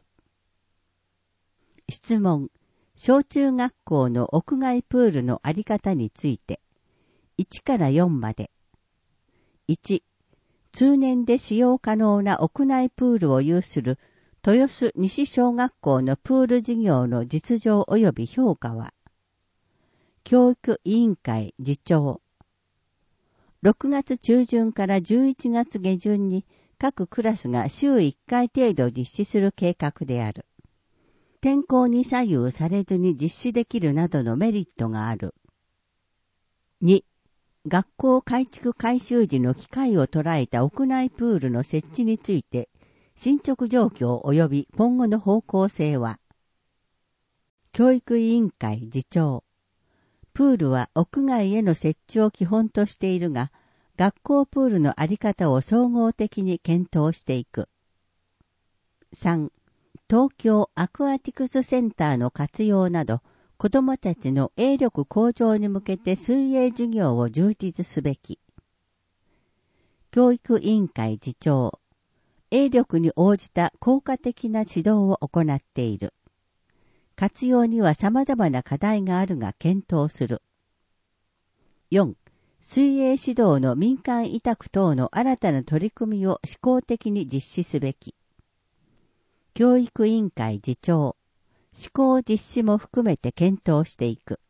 質問、小中学校の屋外プールのあり方について、いちからよんまで。いち、通年で使用可能な屋内プールを有する豊洲西小学校のプール事業の実情及び評価は、教育委員会次長、ろくがつ中旬からじゅういちがつ下旬に各クラスが週いっかい程度実施する計画である。天候に左右されずに実施できるなどのメリットがある。に、学校改築改修時の機会を捉えた屋内プールの設置について、進捗状況及び今後の方向性は、教育委員会次長、プールは屋外への設置を基本としているが、学校プールのあり方を総合的に検討していく。さん、東京アクアティクスセンターの活用など、子どもたちの泳力向上に向けて水泳授業を充実すべき。教育委員会次長、泳力に応じた効果的な指導を行っている。活用には様々な課題があるが検討する。よん、 水泳指導の民間委託等の新たな取り組みを試行的に実施すべき。教育委員会次長、試行実施も含めて検討していく。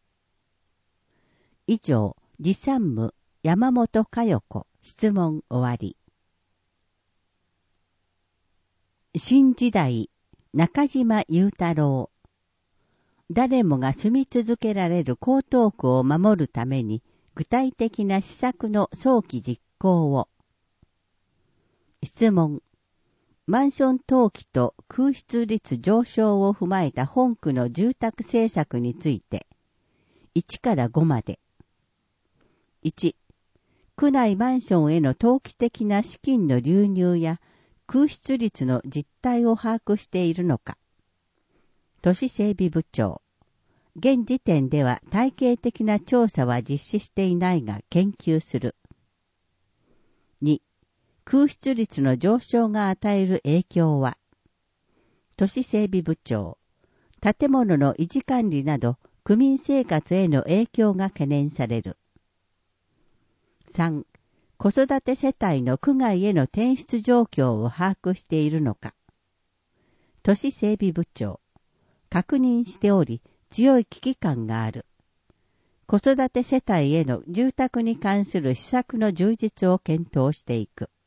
以上、次参務、山本佳代子、質問終わり。新時代、中島雄太郎。誰もが住み続けられる江東区を守るために、具体的な施策の早期実行を。質問。マンション登記と空室率上昇を踏まえた本区の住宅政策について、いちからごまで。いち、区内マンションへの投機的な資金の流入や空室率の実態を把握しているのか。都市整備部長。現時点では体系的な調査は実施していないが研究する。に、空室率の上昇が与える影響は。都市整備部長。建物の維持管理など区民生活への影響が懸念される。さん、子育て世帯の区外への転出状況を把握しているのか。都市整備部長。確認しており、強い危機感がある。子育て世帯への住宅に関する施策の充実を検討していく。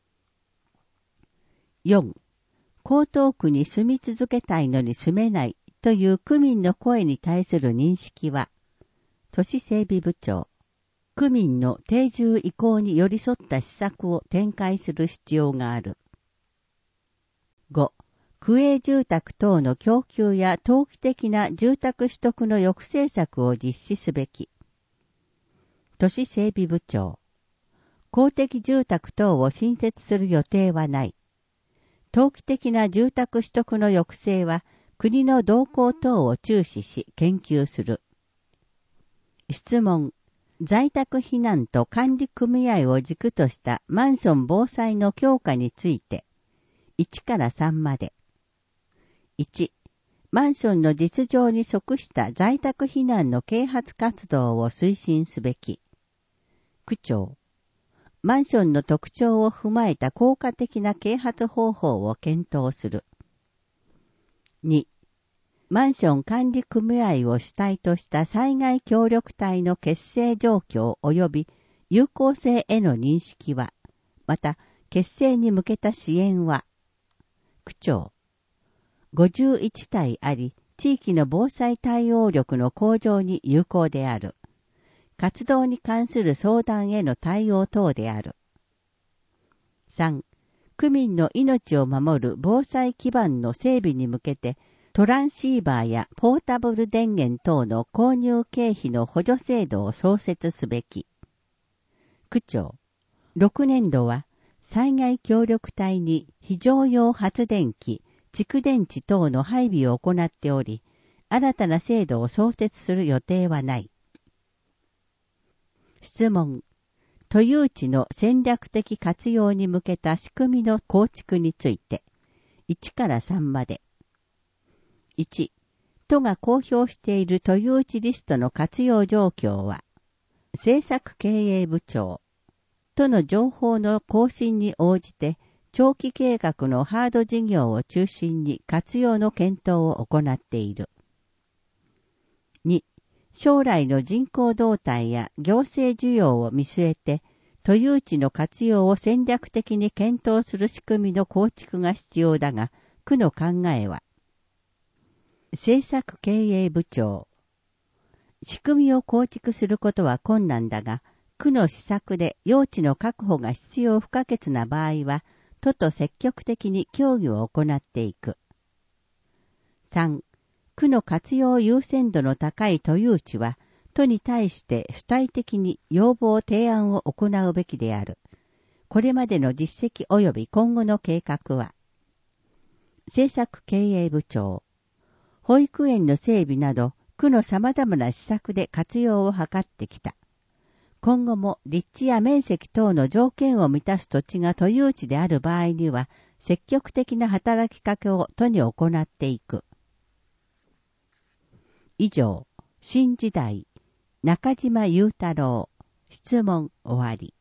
よん、江東区に住み続けたいのに住めないという区民の声に対する認識は、都市整備部長。区民の定住意向に寄り添った施策を展開する必要がある。ご、区営住宅等の供給や投機的な住宅取得の抑制策を実施すべき。都市整備部長。公的住宅等を新設する予定はない。投機的な住宅取得の抑制は国の動向等を注視し研究する。質問。在宅避難と管理組合を軸としたマンション防災の強化について、いちからさんまで。いち、マンションの実情に即した在宅避難の啓発活動を推進すべき。区長。マンションの特徴を踏まえた効果的な啓発方法を検討する。に、マンション管理組合を主体とした災害協力隊の結成状況及び有効性への認識は、また結成に向けた支援は、区長。ごじゅういち隊あり、地域の防災対応力の向上に有効である。活動に関する相談への対応等である。さん、区民の命を守る防災基盤の整備に向けて、トランシーバーやポータブル電源等の購入経費の補助制度を創設すべき。区長。ろくねん度は災害協力隊に非常用発電機、蓄電池等の配備を行っており、新たな制度を創設する予定はない。質問。都有地の戦略的活用に向けた仕組みの構築について、いちからさんまで。いち、都が公表している都有地リストの活用状況は、政策経営部長、都の情報の更新に応じて、長期計画のハード事業を中心に活用の検討を行っている。に、将来の人口動態や行政需要を見据えて、都有地の活用を戦略的に検討する仕組みの構築が必要だが、区の考えは、政策経営部長。仕組みを構築することは困難だが、区の施策で用地の確保が必要不可欠な場合は、都と積極的に協議を行っていく。さん、区の活用優先度の高い都有地は、都に対して主体的に要望提案を行うべきである。これまでの実績及び今後の計画は、政策経営部長。保育園の整備など、区の様々な施策で活用を図ってきた。今後も立地や面積等の条件を満たす土地が都有地である場合には、積極的な働きかけを都に行っていく。以上、新時代、中島雄太郎、 質問終わり。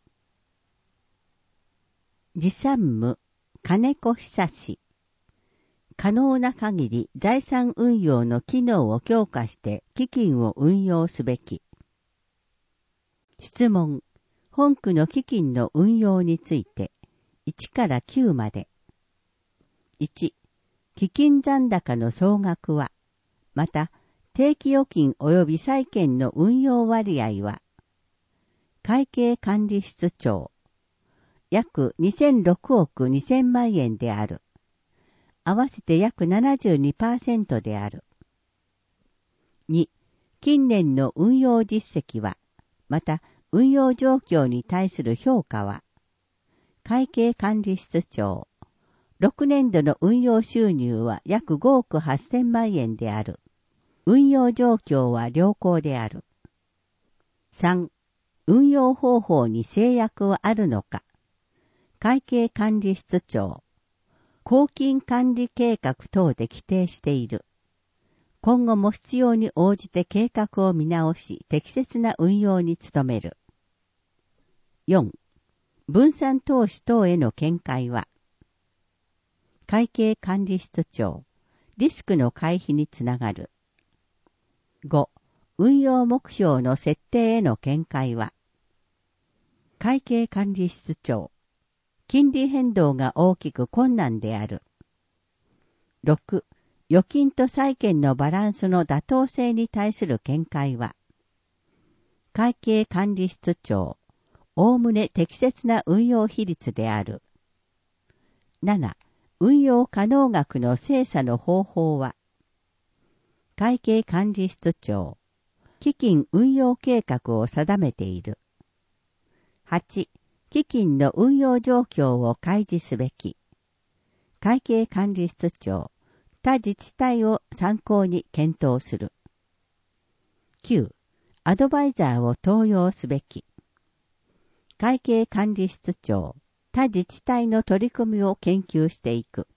持参務、金子久志。可能な限り財産運用の機能を強化して基金を運用すべき。質問、本句の基金の運用について、いちからきゅうまで。いち、基金残高の総額は、また、定期預金及び債券の運用割合は、会計管理室長、約にせんろくおくにせんまん円である。合わせて約 ななじゅうにパーセント である。に、近年の運用実績は、また運用状況に対する評価は、会計管理室長、ろくねんどの運用収入は約ごおくはっせんまん円である。運用状況は良好である。さん、運用方法に制約はあるのか。会計管理室長、公金管理計画等で規定している。今後も必要に応じて計画を見直し、適切な運用に努める。よん、分散投資等への見解は、会計管理室長、リスクの回避につながる。ご、運用目標の設定への見解は、会計管理室長、金利変動が大きく困難である。ろく、預金と債券のバランスの妥当性に対する見解は、会計管理室長、おおむね適切な運用比率である。なな、運用可能額の精査の方法は、会計管理室長、基金運用計画を定めている。はち、基金の運用状況を開示すべき。会計管理室長、他自治体を参考に検討する。きゅう、アドバイザーを登用すべき。会計管理室長、他自治体の取り組みを研究していく。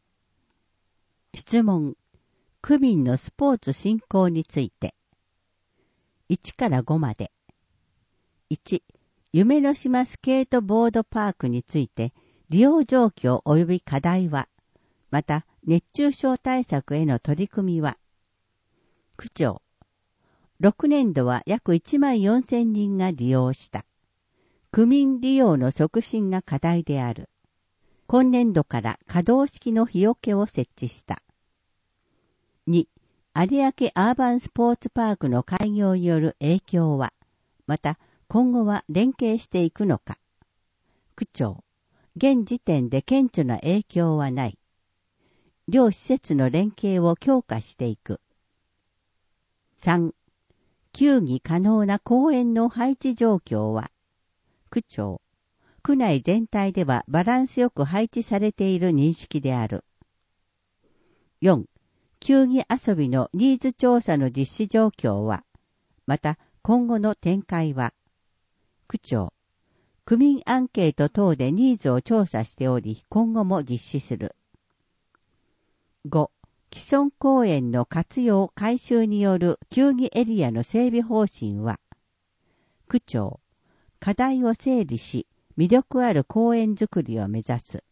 質問、区民のスポーツ振興について。いちからごまで。いち、夢の島スケートボードパークについて利用状況及び課題は、また熱中症対策への取り組みは、区長、ろくねんどは約いちまんよんせんにんが利用した。区民利用の促進が課題である。今年度から可動式の日よけを設置した。に、有明アーバンスポーツパークの開業による影響は、また今後は連携していくのか。区長、現時点で顕著な影響はない。両施設の連携を強化していく。さん、球技可能な公園の配置状況は、区長、区内全体ではバランスよく配置されている認識である。よん、球技遊びのニーズ調査の実施状況は、また今後の展開は、区長、区民アンケート等でニーズを調査しており、今後も実施する。ご、既存公園の活用改修による球技エリアの整備方針は、区長、課題を整理し、魅力ある公園づくりを目指す。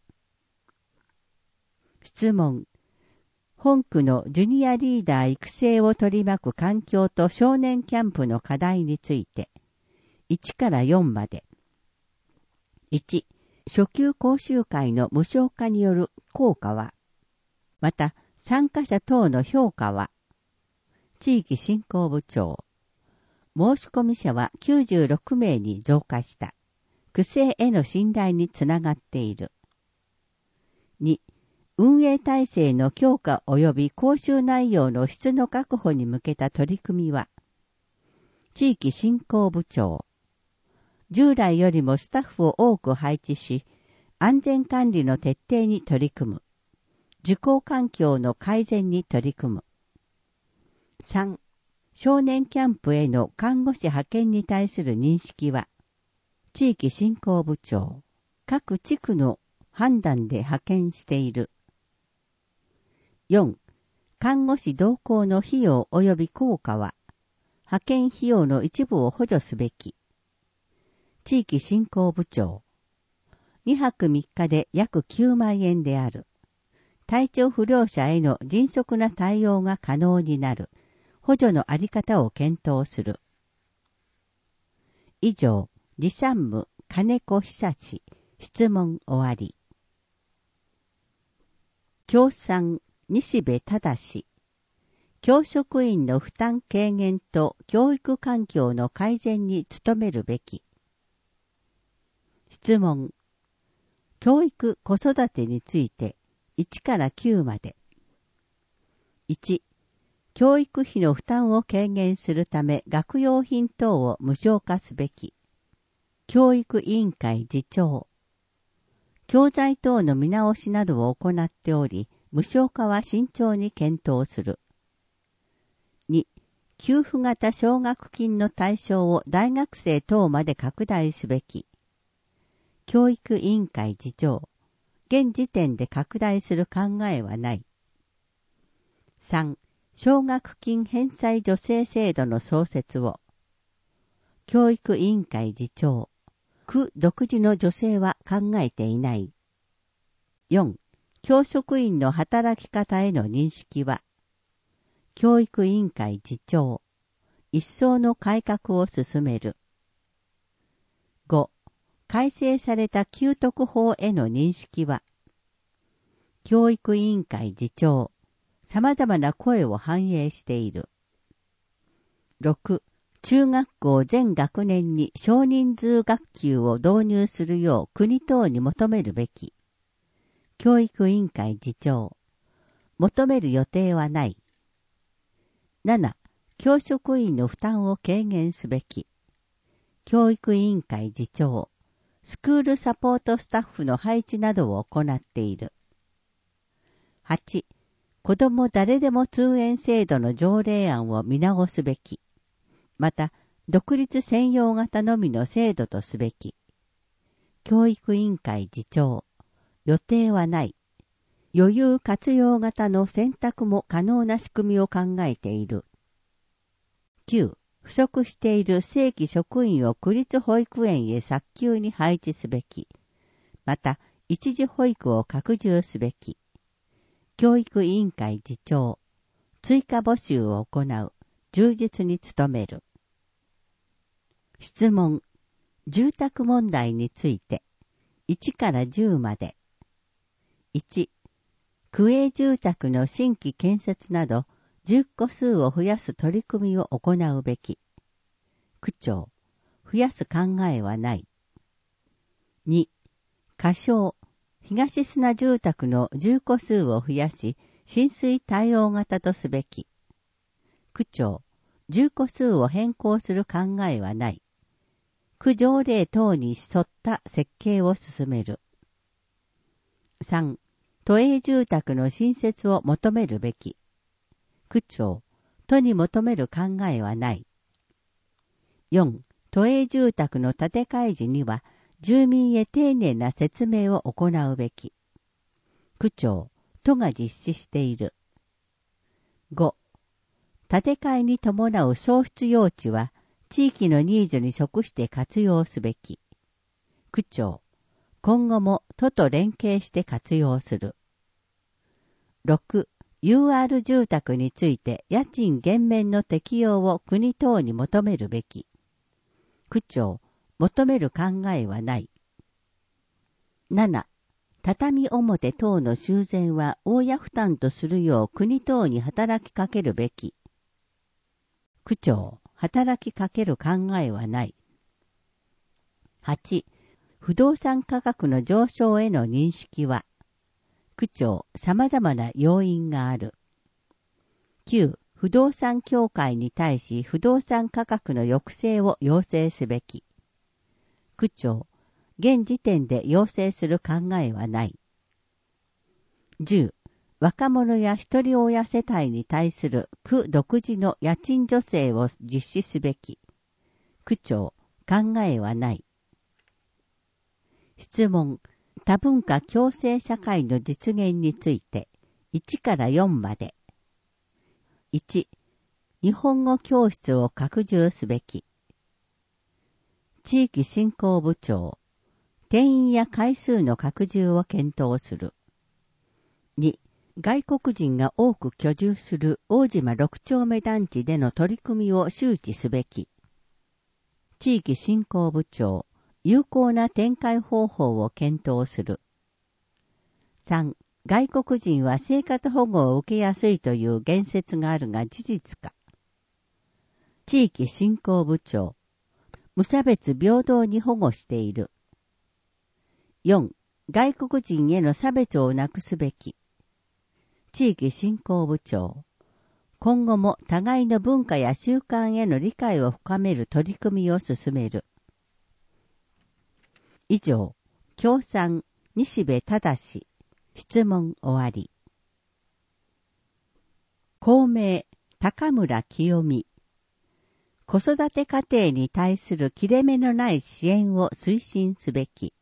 質問、本区のジュニアリーダー育成を取り巻く環境と少年キャンプの課題について、いちからよんまで。いち、初級講習会の無償化による効果は、また参加者等の評価は、地域振興部長、申し込み者はきゅうじゅうろくめいに増加した。区政への信頼につながっている。に、運営体制の強化及び講習内容の質の確保に向けた取り組みは、地域振興部長、従来よりもスタッフを多く配置し、安全管理の徹底に取り組む。受講環境の改善に取り組む。さん、少年キャンプへの看護師派遣に対する認識は、地域振興部長、各地区の判断で派遣している。よん、看護師同行の費用及び効果は、派遣費用の一部を補助すべき。 地域振興部長。にはくみっかで約きゅうまんえんである。体調不良者への迅速な対応が可能になる。補助のあり方を検討する。以上、次参務金子久志、質問終わり。協賛西部忠。教職員の負担軽減と教育環境の改善に努めるべき。質問。教育子育てについていちからきゅうまで。いち、教育費の負担を軽減するため学用品等を無償化すべき。教育委員会次長。教材等の見直しなどを行っており、無償化は慎重に検討する。に、給付型奨学金の対象を大学生等まで拡大すべき。教育委員会次長。現時点で拡大する考えはない。さん、奨学金返済助成制度の創設を。教育委員会次長。区独自の助成は考えていない。よん、教職員の働き方への認識は。教育委員会次長。一層の改革を進める。ご、改正された給特法への認識は。教育委員会次長。様々な声を反映している。ろく、中学校全学年に少人数学級を導入するよう国等に求めるべき。教育委員会次長。求める予定はない。なな、教職員の負担を軽減すべき。教育委員会次長。スクールサポートスタッフの配置などを行っている。はち、子ども誰でも通園制度の条例案を見直すべき。また、独立専用型のみの制度とすべき。教育委員会次長。予定はない。余裕活用型の選択も可能な仕組みを考えている。きゅう、不足している正規職員を区立保育園へ早急に配置すべき。また、一時保育を拡充すべき。教育委員会次長。追加募集を行う。充実に努める。質問。住宅問題について。いちからじゅうまで。いち、区営住宅の新規建設など、住戸数を増やす取り組みを行うべき。区長。増やす考えはない。に、仮称。東砂住宅の住戸数を増やし、浸水対応型とすべき。区長。住戸数を変更する考えはない。区条例等に沿った設計を進める。さん、都営住宅の新設を求めるべき。区長。都に求める考えはない。よん、都営住宅の建て替え時には、住民へ丁寧な説明を行うべき。区長。都が実施している。ご、建て替えに伴う創出用地は、地域のニーズに即して活用すべき。区長。今後も都と連携して活用する。ろく、ユーアール 住宅について家賃減免の適用を国等に求めるべき。区長。求める考えはない。なな、畳表等の修繕は大家負担とするよう国等に働きかけるべき。区長。働きかける考えはない。はち、不動産価格の上昇への認識は。区長。様々な要因がある。きゅう、不動産協会に対し不動産価格の抑制を要請すべき。区長。現時点で要請する考えはない。じゅう、若者や一人親世帯に対する区独自の家賃助成を実施すべき。区長。考えはない。質問。多文化共生社会の実現についていちからよんまで。いち、日本語教室を拡充すべき。 地域振興部長、定員や回数の拡充を検討する。に、外国人が多く居住する大島六丁目団地での取り組みを周知すべき。地域振興部長、有効な展開方法を検討する。さん、外国人は生活保護を受けやすいという言説があるが事実か。地域振興部長、無差別平等に保護している。よん、外国人への差別をなくすべき。地域振興部長、今後も互いの文化や習慣への理解を深める取り組みを進める。以上、共産、西部忠、質問終わり。公明、高村清美。子育て家庭に対する切れ目のない支援を推進すべき。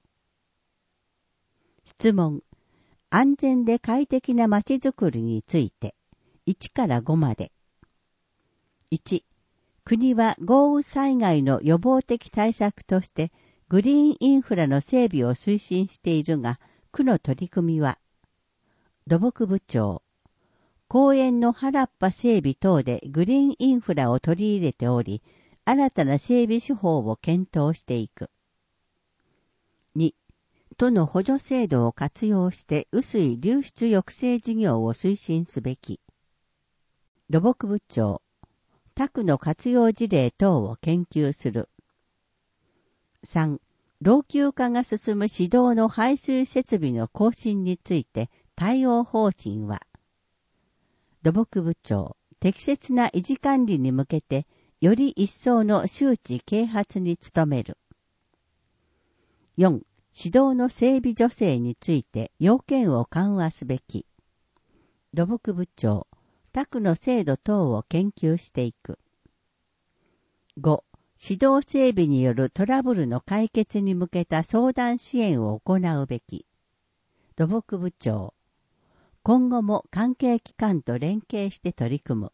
質問、安全で快適なまちづくりについて、いちからごまで。いち、国は豪雨災害の予防的対策として、グリーンインフラの整備を推進しているが、区の取り組みは、土木部長、公園の原っぱ整備等でグリーンインフラを取り入れており、新たな整備手法を検討していく。に、都の補助制度を活用して雨水流出抑制事業を推進すべき。土木部長、他区の活用事例等を研究する。さん、老朽化が進む市道の排水設備の更新について対応方針は、土木部長、適切な維持管理に向けて、より一層の周知啓発に努める。よん、市道の整備助成について要件を緩和すべき。土木部長、他区の制度等を研究していく。ご、市道整備によるトラブルの解決に向けた相談支援を行うべき。土木部長、今後も関係機関と連携して取り組む。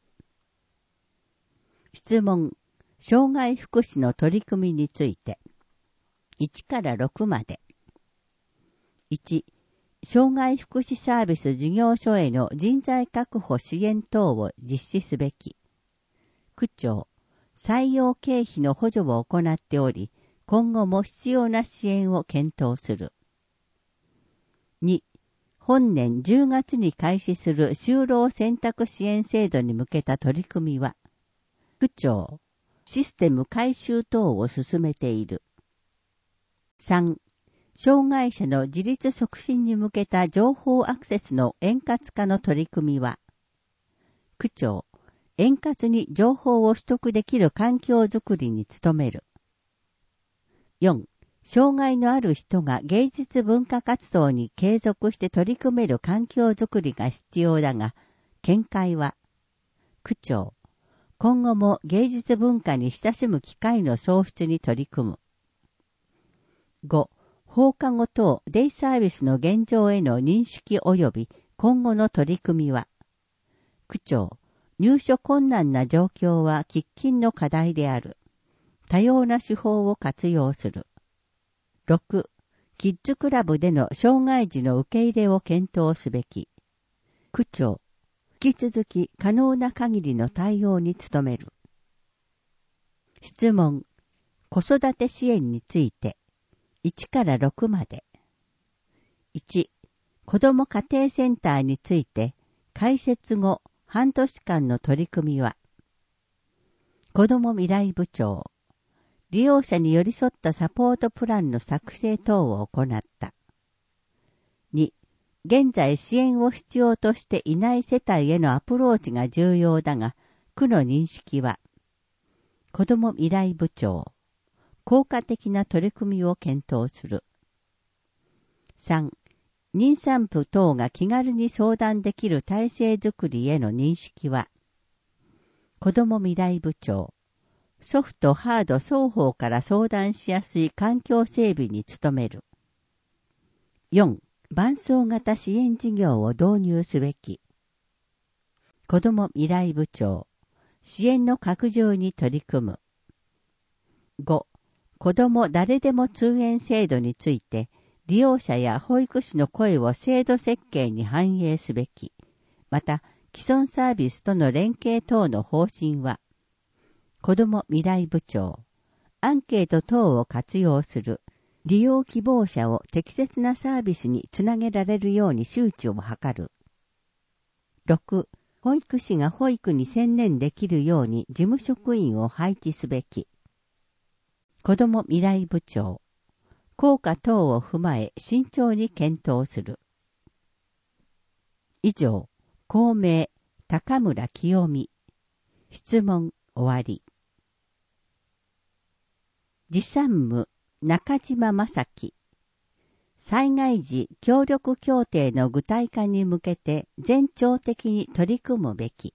質問、障害福祉の取り組みについて、いちからろくまで。いち、障害福祉サービス事業所への人材確保支援等を実施すべき。区長、採用経費の補助を行っており、今後も必要な支援を検討する。に、本年じゅうがつに開始する就労選択支援制度に向けた取り組みは、区長、システム改修等を進めている。さん、障害者の自立促進に向けた情報アクセスの円滑化の取り組みは、区長、円滑に情報を取得できる環境づくりに努める。よん、障害のある人が芸術文化活動に継続して取り組める環境づくりが必要だが、見解は、区長、今後も芸術文化に親しむ機会の創出に取り組む。ご、放課後等デイサービスの現状への認識及び今後の取り組みは、区長、入所困難な状況は喫緊の課題である。多様な手法を活用する。ろく、キッズクラブでの障害児の受け入れを検討すべき。区長、引き続き可能な限りの対応に努める。質問、子育て支援について、いちからろくまで。いち、子ども家庭センターについて、開設後半年間の取り組みは、子ども未来部長、利用者に寄り添ったサポートプランの作成等を行った。に、現在支援を必要としていない世帯へのアプローチが重要だが、区の認識は、子ども未来部長、効果的な取り組みを検討する。さん、妊産婦等が気軽に相談できる体制づくりへの認識は、子ども未来部長、ソフト・ハード双方から相談しやすい環境整備に努める。よん、伴走型支援事業を導入すべき。子ども未来部長、支援の拡充に取り組む。ご、 子ども誰でも通園制度について、利用者や保育士の声を制度設計に反映すべき。また、既存サービスとの連携等の方針は、子ども未来部長、アンケート等を活用する、利用希望者を適切なサービスにつなげられるように周知を図る。ろく、保育士が保育に専念できるように事務職員を配置すべき。子ども未来部長、効果等を踏まえ慎重に検討する。以上、公明、高村清美。質問終わり。次参務、中島正樹。災害時協力協定の具体化に向けて全庁的に取り組むべき。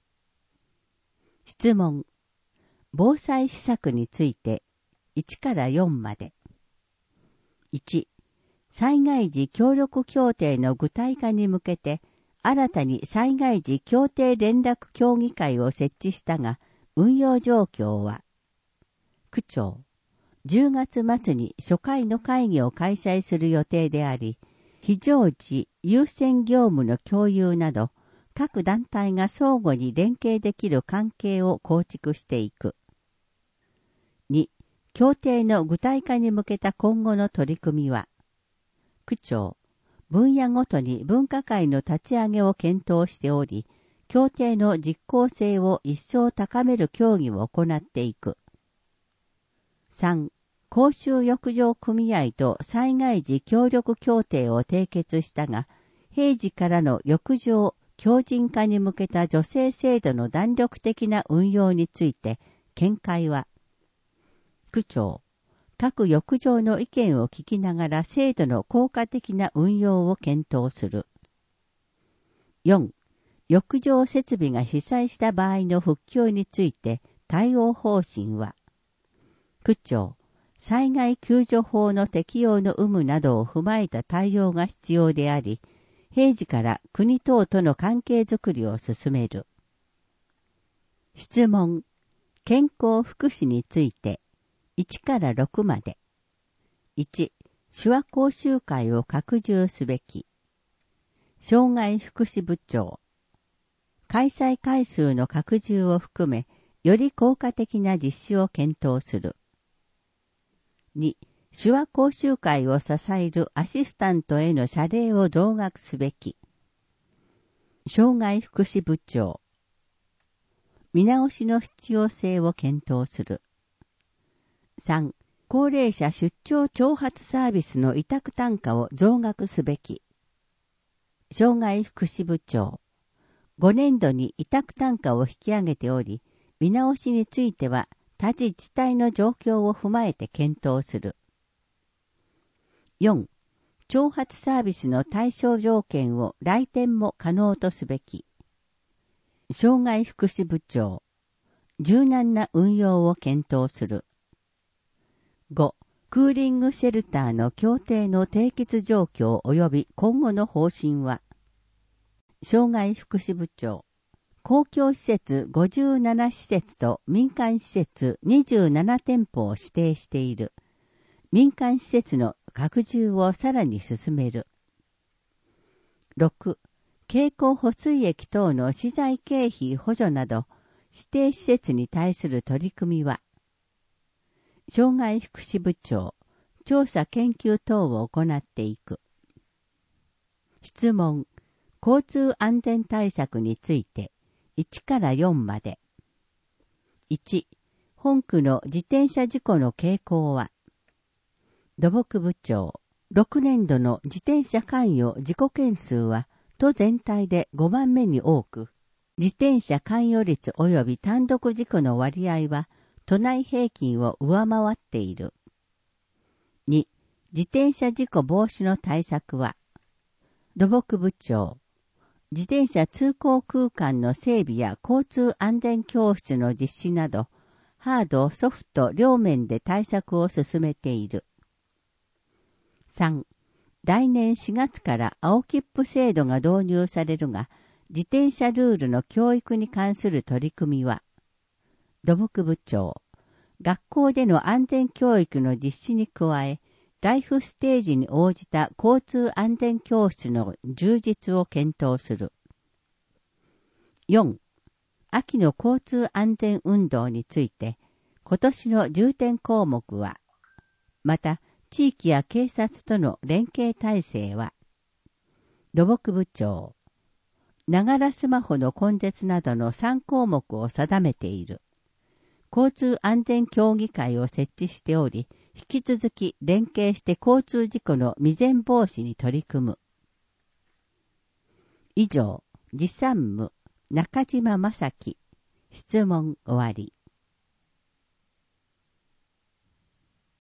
質問、防災施策についていちからよんまで。いち、災害時協力協定の具体化に向けて新たに災害時協定連絡協議会を設置したが、運用状況は、区長、じゅうがつ末に初回の会議を開催する予定であり、非常時優先業務の共有など、各団体が相互に連携できる関係を構築していく。に、協定の具体化に向けた今後の取り組みは、区長、分野ごとに分科会の立ち上げを検討しており、協定の実効性を一層高める協議を行っていく。さん、公衆浴場組合と災害時協力協定を締結したが、平時からの浴場強靭化に向けた助成制度の弾力的な運用について、見解は、区長、各浴場の意見を聞きながら制度の効果的な運用を検討する。よん、浴場設備が被災した場合の復旧について対応方針は、区長、災害救助法の適用の有無などを踏まえた対応が必要であり、平時から国等との関係づくりを進める。質問、健康福祉についていちからろくまで。いち、手話講習会を拡充すべき。障害福祉部長、開催回数の拡充を含め、より効果的な実施を検討する。に、手話講習会を支えるアシスタントへの謝礼を増額すべき。障害福祉部長、見直しの必要性を検討する。さん、高齢者出張挑発サービスの委託単価を増額すべき。障害福祉部長、ごねんどに委託単価を引き上げており、見直しについては他自治体の状況を踏まえて検討する。よん、挑発サービスの対象条件を来店も可能とすべき。障害福祉部長、柔軟な運用を検討する。ご、クーリングシェルターの協定の締結状況及び今後の方針は、障害福祉部長、公共施設ごじゅうなな施設と民間施設にじゅうなな店舗を指定している。民間施設の拡充をさらに進める。ろく、経口補水液等の資材経費補助など、指定施設に対する取り組みは、障害福祉部長、調査研究等を行っていく。質問、交通安全対策について、いちからよんまで。いち、本区の自転車事故の傾向は、土木部長、ろくねんどの自転車関与事故件数は、都全体でごばんめに多く、自転車関与率及び単独事故の割合は、都内平均を上回っている。に、自転車事故防止の対策は、土木部長、自転車通行空間の整備や交通安全教室の実施など、ハード、ソフト両面で対策を進めている。さん、来年しがつから青切符制度が導入されるが、自転車ルールの教育に関する取り組みは、土木部長、 学校での安全教育の実施に加え、ライフステージに応じた交通安全教室の充実を検討する。よん. 秋の交通安全運動について、今年の重点項目は、また地域や警察との連携体制は、土木部長、ながらスマホの根絶などのさん項目を定めている。交通安全協議会を設置しており、引き続き連携して交通事故の未然防止に取り組む。以上、次参務中島正樹、質問終わり。